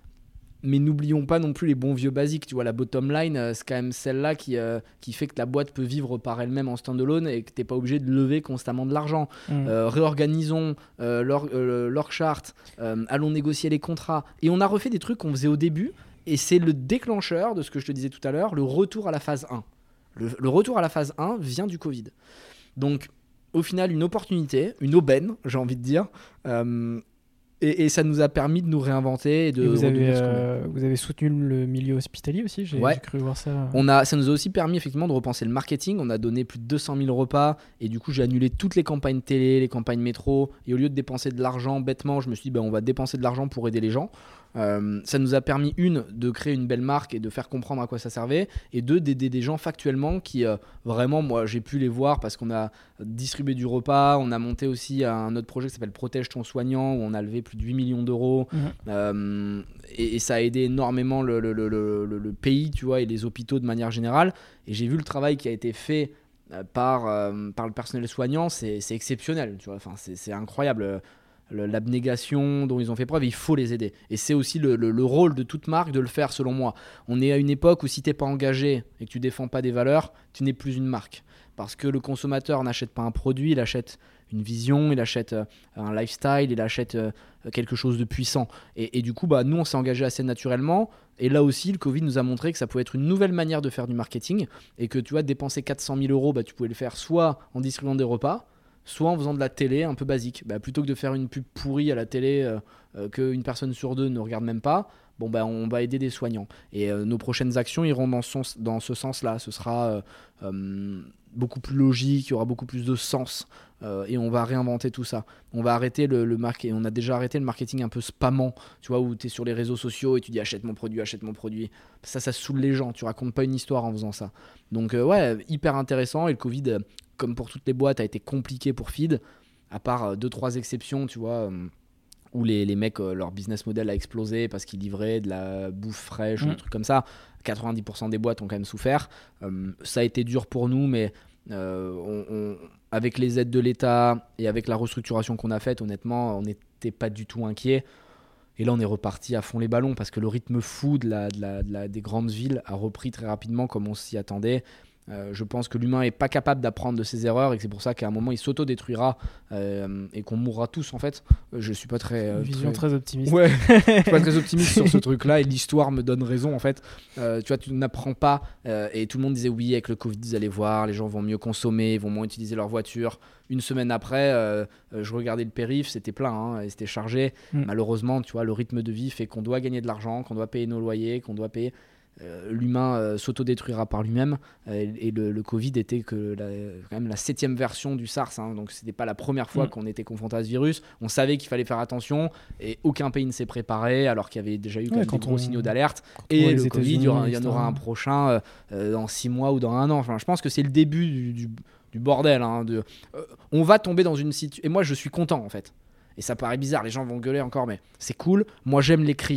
Mais n'oublions pas non plus les bons vieux basiques. Tu vois, la bottom line, euh, c'est quand même celle-là qui, euh, qui fait que la boîte peut vivre par elle-même en standalone et que tu n'es pas obligé de lever constamment de l'argent. Mmh. Euh, réorganisons euh, l'org, euh, l'org chart, euh, allons négocier les contrats. Et on a refait des trucs qu'on faisait au début et c'est le déclencheur de ce que je te disais tout à l'heure, le retour à la phase un. Le, le retour à la phase un vient du Covid. Donc, au final, une opportunité, une aubaine, j'ai envie de dire. Euh, Et, et ça nous a permis de nous réinventer et de et vous, avez, ce euh, vous avez soutenu le milieu hospitalier aussi, j'ai, ouais. j'ai cru voir ça. On a, ça nous a aussi permis effectivement de repenser le marketing. On a donné plus de deux cent mille repas et du coup j'ai annulé toutes les campagnes télé, les campagnes métro. Et au lieu de dépenser de l'argent bêtement, je me suis dit ben, on va dépenser de l'argent pour aider les gens. Euh, ça nous a permis, une, de créer une belle marque et de faire comprendre à quoi ça servait, et deux, d'aider des gens factuellement qui euh, vraiment, moi j'ai pu les voir parce qu'on a distribué du repas. On a monté aussi un autre projet qui s'appelle Protège ton soignant où on a levé plus de huit millions d'euros. Mmh. Euh, et, et ça a aidé énormément le, le, le, le, le pays, tu vois, et les hôpitaux de manière générale. Et j'ai vu le travail qui a été fait par, euh, par le personnel soignant, c'est, c'est exceptionnel, tu vois. Enfin, c'est, c'est incroyable. L'abnégation dont ils ont fait preuve, il faut les aider. Et c'est aussi le, le, le rôle de toute marque de le faire, selon moi. On est à une époque où si tu n'es pas engagé et que tu ne défends pas des valeurs, tu n'es plus une marque. Parce que le consommateur n'achète pas un produit, il achète une vision, il achète euh, un lifestyle, il achète euh, quelque chose de puissant. Et, et du coup, bah, nous, on s'est engagé assez naturellement. Et là aussi, le Covid nous a montré que ça pouvait être une nouvelle manière de faire du marketing. Et que tu vois, dépenser quatre cent mille euros, bah, tu pouvais le faire soit en distribuant des repas, soit en faisant de la télé un peu basique. Bah, plutôt que de faire une pub pourrie à la télé euh, euh, qu'une personne sur deux ne regarde même pas, bon, bah, on va aider des soignants. Et euh, nos prochaines actions iront dans, son, dans ce sens-là. Ce sera euh, euh, beaucoup plus logique, il y aura beaucoup plus de sens euh, et on va réinventer tout ça. On va arrêter le, le marketing. On a déjà arrêté le marketing un peu spammant, tu vois, où tu es sur les réseaux sociaux et tu dis achète mon produit, achète mon produit. Ça, ça saoule les gens. Tu racontes pas une histoire en faisant ça. Donc, euh, ouais, hyper intéressant. Et le Covid, euh, comme pour toutes les boîtes, a été compliqué pour Feed, à part deux trois exceptions, tu vois, euh, où les, les mecs, euh, leur business model a explosé parce qu'ils livraient de la bouffe fraîche, mmh. ou des trucs comme ça. quatre-vingt-dix pour cent des boîtes ont quand même souffert. Euh, ça a été dur pour nous, mais euh, on, on, avec les aides de l'État et avec la restructuration qu'on a faite, honnêtement, on n'était pas du tout inquiets. Et là, on est reparti à fond les ballons parce que le rythme fou de la, de la, de la, des grandes villes a repris très rapidement comme on s'y attendait. Euh, je pense que l'humain n'est pas capable d'apprendre de ses erreurs et que c'est pour ça qu'à un moment il s'auto-détruira euh, et qu'on mourra tous en fait. Je suis pas très... Euh, Une vision très, très optimiste. Ouais, je suis pas très optimiste sur ce truc-là et l'histoire me donne raison en fait. Euh, tu vois, tu n'apprends pas euh, et tout le monde disait oui avec le Covid, vous allez voir, les gens vont mieux consommer, ils vont moins utiliser leur voiture. Une semaine après, euh, je regardais le périph', c'était plein hein, et c'était chargé. Mm. Malheureusement, tu vois, le rythme de vie fait qu'on doit gagner de l'argent, qu'on doit payer nos loyers, qu'on doit payer... Euh, l'humain euh, s'autodétruira par lui-même euh, et le, le Covid était que la, quand même la septième version du SARS hein, donc c'était pas la première fois mmh. qu'on était confronté à ce virus. On savait qu'il fallait faire attention et aucun pays ne s'est préparé alors qu'il y avait déjà eu ouais, des gros on... signaux d'alerte et le Covid il y, aura, il y en aura un prochain euh, dans six mois ou dans un an. Enfin, je pense que c'est le début du, du, du bordel hein, de, euh, on va tomber dans une situation et moi je suis content en fait et ça paraît bizarre, les gens vont gueuler encore mais c'est cool, moi j'aime les crises.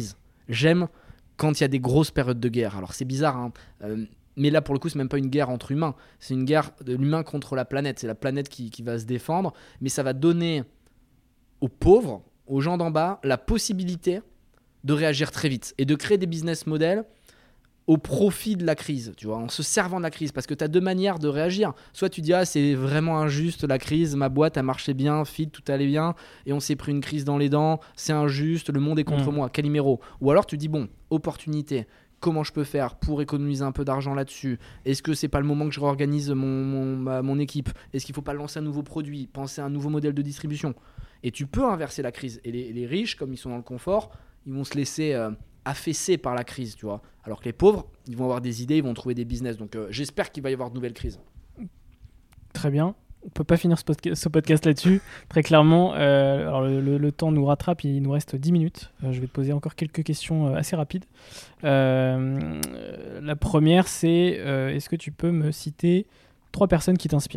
j'aime quand il y a des grosses périodes de guerre. Alors c'est bizarre, hein, euh, mais là pour le coup c'est même pas une guerre entre humains, c'est une guerre de l'humain contre la planète. C'est la planète qui, qui va se défendre, mais ça va donner aux pauvres, aux gens d'en bas, la possibilité de réagir très vite et de créer des business models au profit de la crise, tu vois, en se servant de la crise, parce que tu as deux manières de réagir. Soit tu dis ah c'est vraiment injuste la crise, ma boîte a marché bien, fit, tout allait bien, et on s'est pris une crise dans les dents, c'est injuste, le monde est contre mmh. moi, Calimero. Ou alors tu dis bon, opportunité, comment je peux faire pour économiser un peu d'argent là-dessus ? Est-ce que c'est pas le moment que je réorganise mon, mon, ma, mon équipe ? Est-ce qu'il faut pas lancer un nouveau produit, penser à un nouveau modèle de distribution ? Et tu peux inverser la crise. Et les, les riches, comme ils sont dans le confort, ils vont se laisser euh, affaisser par la crise, tu vois. Alors que les pauvres, ils vont avoir des idées, ils vont trouver des business. Donc euh, j'espère qu'il va y avoir de nouvelles crises. Très bien. On peut pas finir ce podcast, ce podcast là-dessus. Très clairement, euh, alors le, le, le temps nous rattrape, il nous reste dix minutes. Euh, je vais te poser encore quelques questions euh, assez rapides. Euh, la première, c'est euh, est-ce que tu peux me citer trois personnes qui t'inspirent ?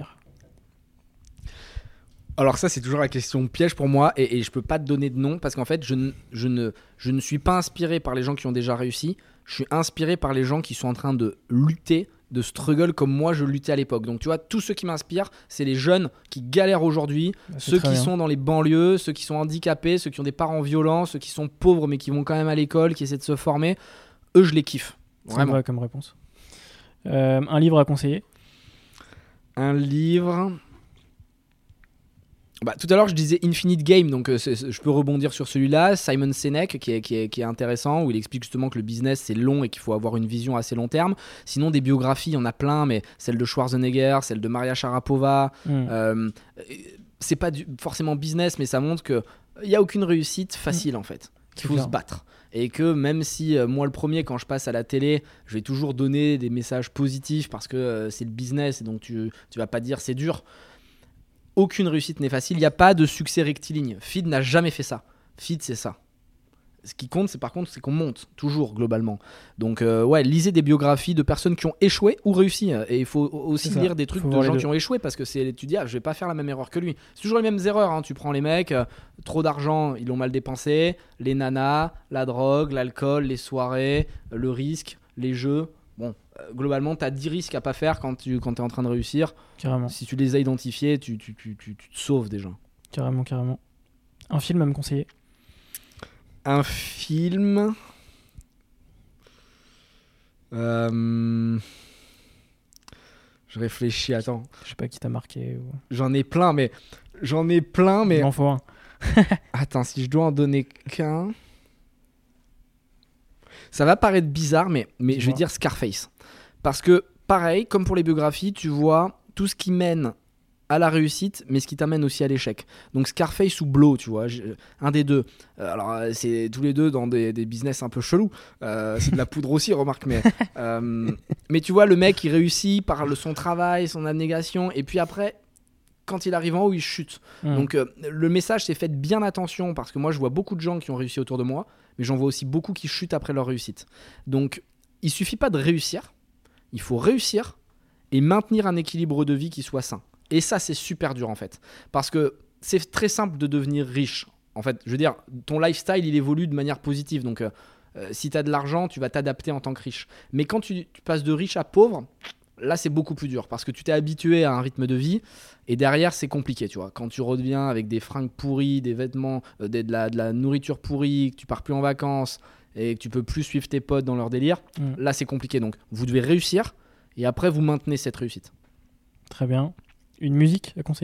Alors ça, c'est toujours la question piège pour moi, et, et je peux pas te donner de nom parce qu'en fait, je ne, je, ne, je ne suis pas inspiré par les gens qui ont déjà réussi. Je suis inspiré par les gens qui sont en train de lutter, de struggle comme moi je luttais à l'époque. Donc tu vois, tous ceux qui m'inspirent, c'est les jeunes qui galèrent aujourd'hui, bah, ceux qui bien. sont dans les banlieues, ceux qui sont handicapés, ceux qui ont des parents violents, ceux qui sont pauvres mais qui vont quand même à l'école, qui essaient de se former. Eux, je les kiffe. Vraiment. C'est vrai comme réponse. Euh, un livre à conseiller ? Un livre... Bah, tout à l'heure je disais Infinite Game, donc euh, c'est, c'est, je peux rebondir sur celui-là. Simon Sinek qui est, qui, est, qui est intéressant, où il explique justement que le business c'est long et qu'il faut avoir une vision assez long terme. Sinon des biographies il y en a plein, mais celle de Schwarzenegger, celle de Maria Sharapova, mm. euh, c'est pas du, forcément business, mais ça montre qu'il n'y a aucune réussite facile mm. en fait, qu'il faut clair. se battre. Et que même si euh, moi le premier, quand je passe à la télé, je vais toujours donner des messages positifs parce que euh, c'est le business et donc tu, tu vas pas dire c'est dur. Aucune réussite n'est facile, il n'y a pas de succès rectiligne. Feed n'a jamais fait ça. Feed, c'est ça. Ce qui compte, c'est par contre, c'est qu'on monte, toujours, globalement. Donc, euh, ouais, lisez des biographies de personnes qui ont échoué ou réussi. Et il faut aussi lire des trucs de gens qui ont échoué, parce que c'est, tu dis, ah, je vais pas faire la même erreur que lui. C'est toujours les mêmes erreurs, hein. Tu prends les mecs, euh, trop d'argent, ils l'ont mal dépensé, les nanas, la drogue, l'alcool, les soirées, le risque, les jeux. Bon, euh, globalement, tu as dix risques à pas faire quand tu quand es en train de réussir. Carrément. Si tu les as identifiés, tu, tu, tu, tu, tu te sauves déjà. Carrément, carrément. Un film à me conseiller ? Un film... Euh... Je réfléchis, attends. Je sais pas qui t'a marqué. Ou... J'en ai plein, mais... J'en ai plein, mais... Il m'en faut un. Attends, si je dois en donner qu'un... Ça va paraître bizarre, mais, mais je vais dire Scarface. Parce que, pareil, comme pour les biographies, tu vois tout ce qui mène à la réussite, mais ce qui t'amène aussi à l'échec. Donc Scarface ou Blow, tu vois, un des deux. Euh, alors, c'est tous les deux dans des, des business un peu chelous. Euh, c'est de la poudre aussi, remarque. Mais, euh, mais tu vois, le mec, il réussit par le, son travail, son abnégation, et puis après... quand il arrive en haut, il chute. Mmh. Donc euh, le message, c'est faites bien attention, parce que moi, je vois beaucoup de gens qui ont réussi autour de moi, mais j'en vois aussi beaucoup qui chutent après leur réussite. Donc, il suffit pas de réussir, il faut réussir et maintenir un équilibre de vie qui soit sain. Et ça, c'est super dur en fait, parce que c'est très simple de devenir riche. En fait, je veux dire, ton lifestyle, il évolue de manière positive. Donc, euh, euh, si tu as de l'argent, tu vas t'adapter en tant que riche. Mais quand tu, tu passes de riche à pauvre, là, c'est beaucoup plus dur parce que tu t'es habitué à un rythme de vie et derrière, c'est compliqué, tu vois. Quand tu reviens avec des fringues pourries, des vêtements, euh, de, de, la, de la nourriture pourrie, que tu pars plus en vacances et que tu peux plus suivre tes potes dans leur délire, mmh. là, c'est compliqué. Donc, vous devez réussir et après, vous maintenez cette réussite. Très bien. Une musique à conseiller ?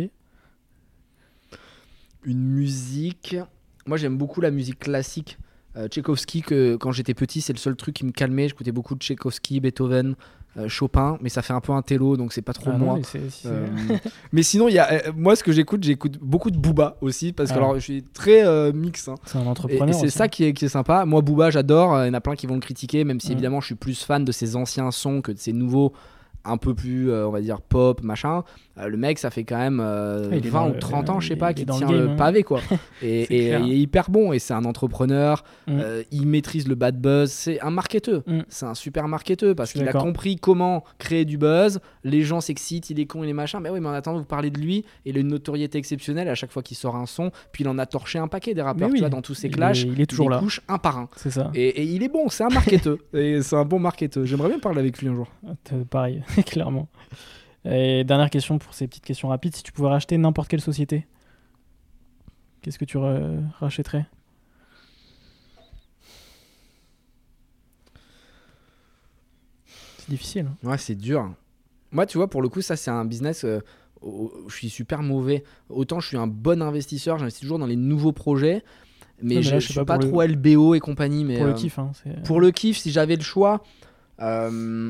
Une musique... Moi, j'aime beaucoup la musique classique. Euh, Tchaïkovski, que, quand j'étais petit, c'est le seul truc qui me calmait. J'écoutais beaucoup de Tchaïkovski, Beethoven... Euh, Chopin, mais ça fait un peu un télo, donc c'est pas trop ah moi. Non, mais, c'est, c'est... Euh, mais sinon, il y a euh, moi ce que j'écoute, j'écoute beaucoup de Booba aussi, parce ah. que alors je suis très euh, mix. Hein. C'est un entrepreneur. Et, et c'est aussi. ça qui est, qui est sympa. Moi, Booba, j'adore. Il y en a plein qui vont le critiquer, même si mmh. évidemment je suis plus fan de ses anciens sons que de ses nouveaux un peu plus, euh, on va dire, pop, machin. Euh, le mec, ça fait quand même euh, ouais, vingt le, ou trente ans, je sais pas, qui tient le, le, game, le pavé, quoi. et et clair. il est hyper bon, et c'est un entrepreneur. Mm. Euh, il maîtrise le bad buzz. C'est un marketeur. Mm. C'est un super marketeur parce qu'il a compris comment créer du buzz. Les gens s'excitent, il est con, il est machin. Mais oui, mais en attendant, vous parlez de lui. Et il a une notoriété exceptionnelle à chaque fois qu'il sort un son. Puis il en a torché un paquet des rappeurs, oui, tu vois, dans tous ses clashs. Il est, il est toujours il les là. couche un par un. C'est ça. Et, et il est bon, c'est un marketeur. Et c'est un bon marketeur. J'aimerais bien parler avec lui un jour. Pareil, clairement. Et dernière question pour ces petites questions rapides. Si tu pouvais racheter n'importe quelle société, qu'est-ce que tu ra- rachèterais ? C'est difficile. Hein. Ouais, c'est dur. Moi, tu vois, pour le coup, ça, c'est un business euh, où je suis super mauvais. Autant je suis un bon investisseur, j'investis toujours dans les nouveaux projets. Mais, mais je, là, je suis pas, pas trop le... L B O et compagnie. Mais pour euh, le kiff. Hein, c'est... Pour le kiff, si j'avais le choix... Euh...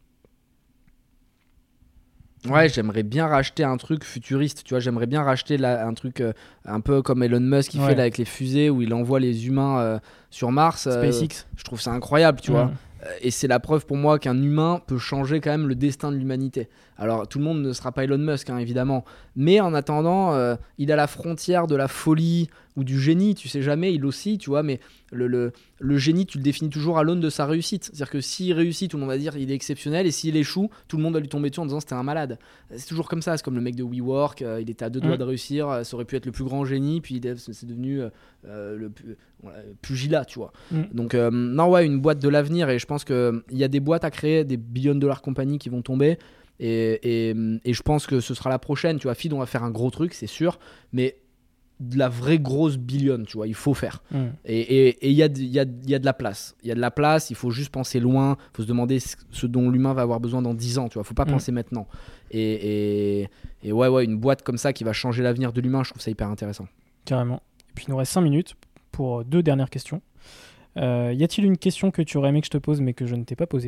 Ouais, j'aimerais bien racheter un truc futuriste, tu vois, j'aimerais bien racheter là, un truc euh, un peu comme Elon Musk qui ouais. fait là, avec les fusées où il envoie les humains euh, sur Mars. Euh, SpaceX. Je trouve ça incroyable, tu mmh. vois. Et c'est la preuve pour moi qu'un humain peut changer quand même le destin de l'humanité. Alors tout le monde ne sera pas Elon Musk, hein, évidemment. Mais en attendant, euh, il est à la frontière de la folie ou du génie, tu sais jamais, il aussi, tu vois. Mais le, le, le génie, tu le définis toujours à l'aune de sa réussite. C'est-à-dire que s'il réussit, tout le monde va dire il est exceptionnel. Et s'il échoue, tout le monde va lui tomber dessus en disant c'était un malade. C'est toujours comme ça, c'est comme le mec de WeWork, euh, il était à deux doigts mmh. de réussir, euh, ça aurait pu être le plus grand génie, puis c'est devenu euh, le voilà, pugilat, tu vois. Mmh. Donc euh, non, ouais, une boîte de l'avenir, et je pense qu'il y a des boîtes à créer, des billion de dollars compagnies qui vont tomber. Et, et, et je pense que ce sera la prochaine, tu vois. Feed, on va faire un gros truc, c'est sûr, mais de la vraie grosse billion, tu vois, il faut faire. Mmh. Et il y a, y, a, y a de la place. Il y a de la place, il faut juste penser loin, il faut se demander ce dont l'humain va avoir besoin dans dix ans, tu vois. Il ne faut pas mmh. penser maintenant. Et, et, et ouais, ouais, une boîte comme ça qui va changer l'avenir de l'humain, je trouve ça hyper intéressant. Carrément. Et puis il nous reste cinq minutes pour deux dernières questions. Euh, y a-t-il une question que tu aurais aimé que je te pose mais que je ne t'ai pas posée ?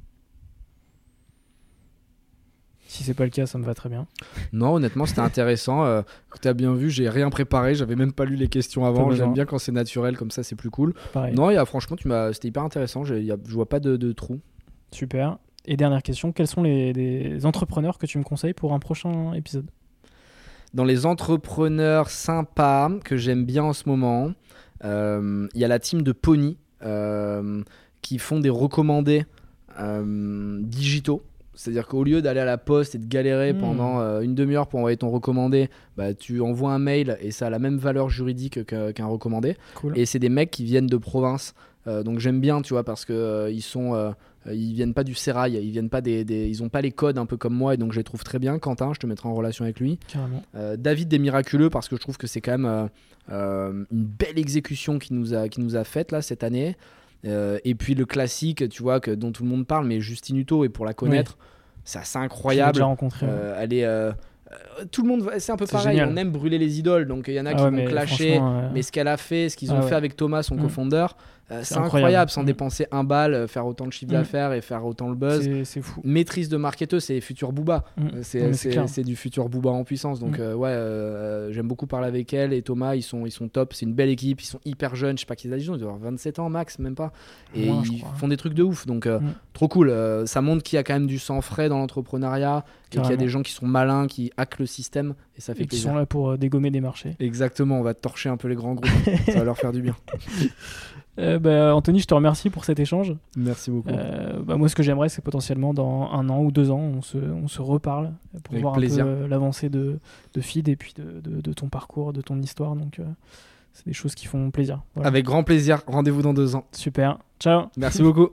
Si c'est pas le cas, ça me va très bien. Non, honnêtement, c'était intéressant. Euh, tu as bien vu, j'ai rien préparé, j'avais même pas lu les questions avant. J'aime bien quand c'est naturel, comme ça, c'est plus cool. Pareil. Non, y a, franchement, tu m'as, c'était hyper intéressant. Je vois pas de, de trou. Super. Et dernière question, quels sont les, les entrepreneurs que tu me conseilles pour un prochain épisode ? Dans les entrepreneurs sympas que j'aime bien en ce moment, il euh, y a la team de Pony euh, qui font des recommandés euh, digitaux. C'est-à-dire qu'au lieu d'aller à la poste et de galérer mmh. pendant euh, une demi-heure pour envoyer ton recommandé, bah, tu envoies un mail et ça a la même valeur juridique qu'un, qu'un recommandé. Cool. Et c'est des mecs qui viennent de province. Euh, donc j'aime bien, tu vois, parce qu'ils euh, sont... Euh, ils viennent pas du sérail, ils viennent pas des, des, ils ont pas les codes un peu comme moi, et donc je les trouve très bien. Quentin, je te mettrai en relation avec lui. Euh, David des Miraculeux, parce que je trouve que c'est quand même euh, euh, une belle exécution qu'il nous a, qu'il nous a faite là cette année. Euh, et puis le classique, tu vois, que, dont tout le monde parle, mais Justine Hutto, et pour la connaître, oui. c'est assez incroyable. Je l'ai déjà rencontré. Euh, elle est, euh, euh, tout le monde, c'est un peu c'est pareil. Génial. On aime brûler les idoles, donc il y en a ah qui ouais, vont mais clasher, euh... mais ce qu'elle a fait, ce qu'ils ah ont ouais. fait avec Thomas, son mmh. cofondeur. Euh, c'est, c'est incroyable, incroyable sans mmh. dépenser un bal, faire autant de chiffre mmh. d'affaires et faire autant le buzz. C'est, c'est fou. Maîtrise de marketeur, c'est futur Booba. Mmh. C'est, mmh, c'est, c'est, c'est du futur Booba en puissance. Donc mmh. euh, ouais, euh, j'aime beaucoup parler avec elle et Thomas. Ils sont, ils sont top. C'est une belle équipe. Ils sont hyper jeunes. Je sais pas qu'ils ont, ils doivent avoir vingt-sept ans max, même pas. Et ouais, ils font des trucs de ouf. Donc euh, mmh. trop cool. Euh, ça montre qu'il y a quand même du sang frais dans l'entrepreneuriat et qu'il y a des gens qui sont malins, qui hackent le système. Et ça fait et plaisir. Qui sont là pour euh, dégommer des marchés. Exactement. On va torcher un peu les grands groupes. Ça va leur faire du bien. Euh, bah, Anthony, je te remercie pour cet échange. Merci beaucoup. Euh, bah, moi, ce que j'aimerais, c'est potentiellement dans un an ou deux ans, on se, on se reparle pour Avec voir plaisir. un peu l'avancée de, de Feed et puis de, de, de ton parcours, de ton histoire. Donc, euh, c'est des choses qui font plaisir. Voilà. Avec grand plaisir. Rendez-vous dans deux ans. Super. Ciao. Merci beaucoup.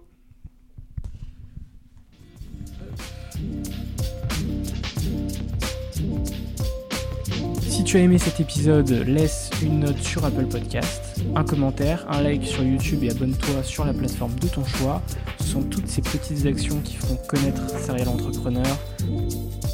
Si tu as aimé cet épisode, laisse une note sur Apple Podcast, un commentaire, un like sur YouTube et abonne-toi sur la plateforme de ton choix. Ce sont toutes ces petites actions qui feront connaître Serial Entrepreneur.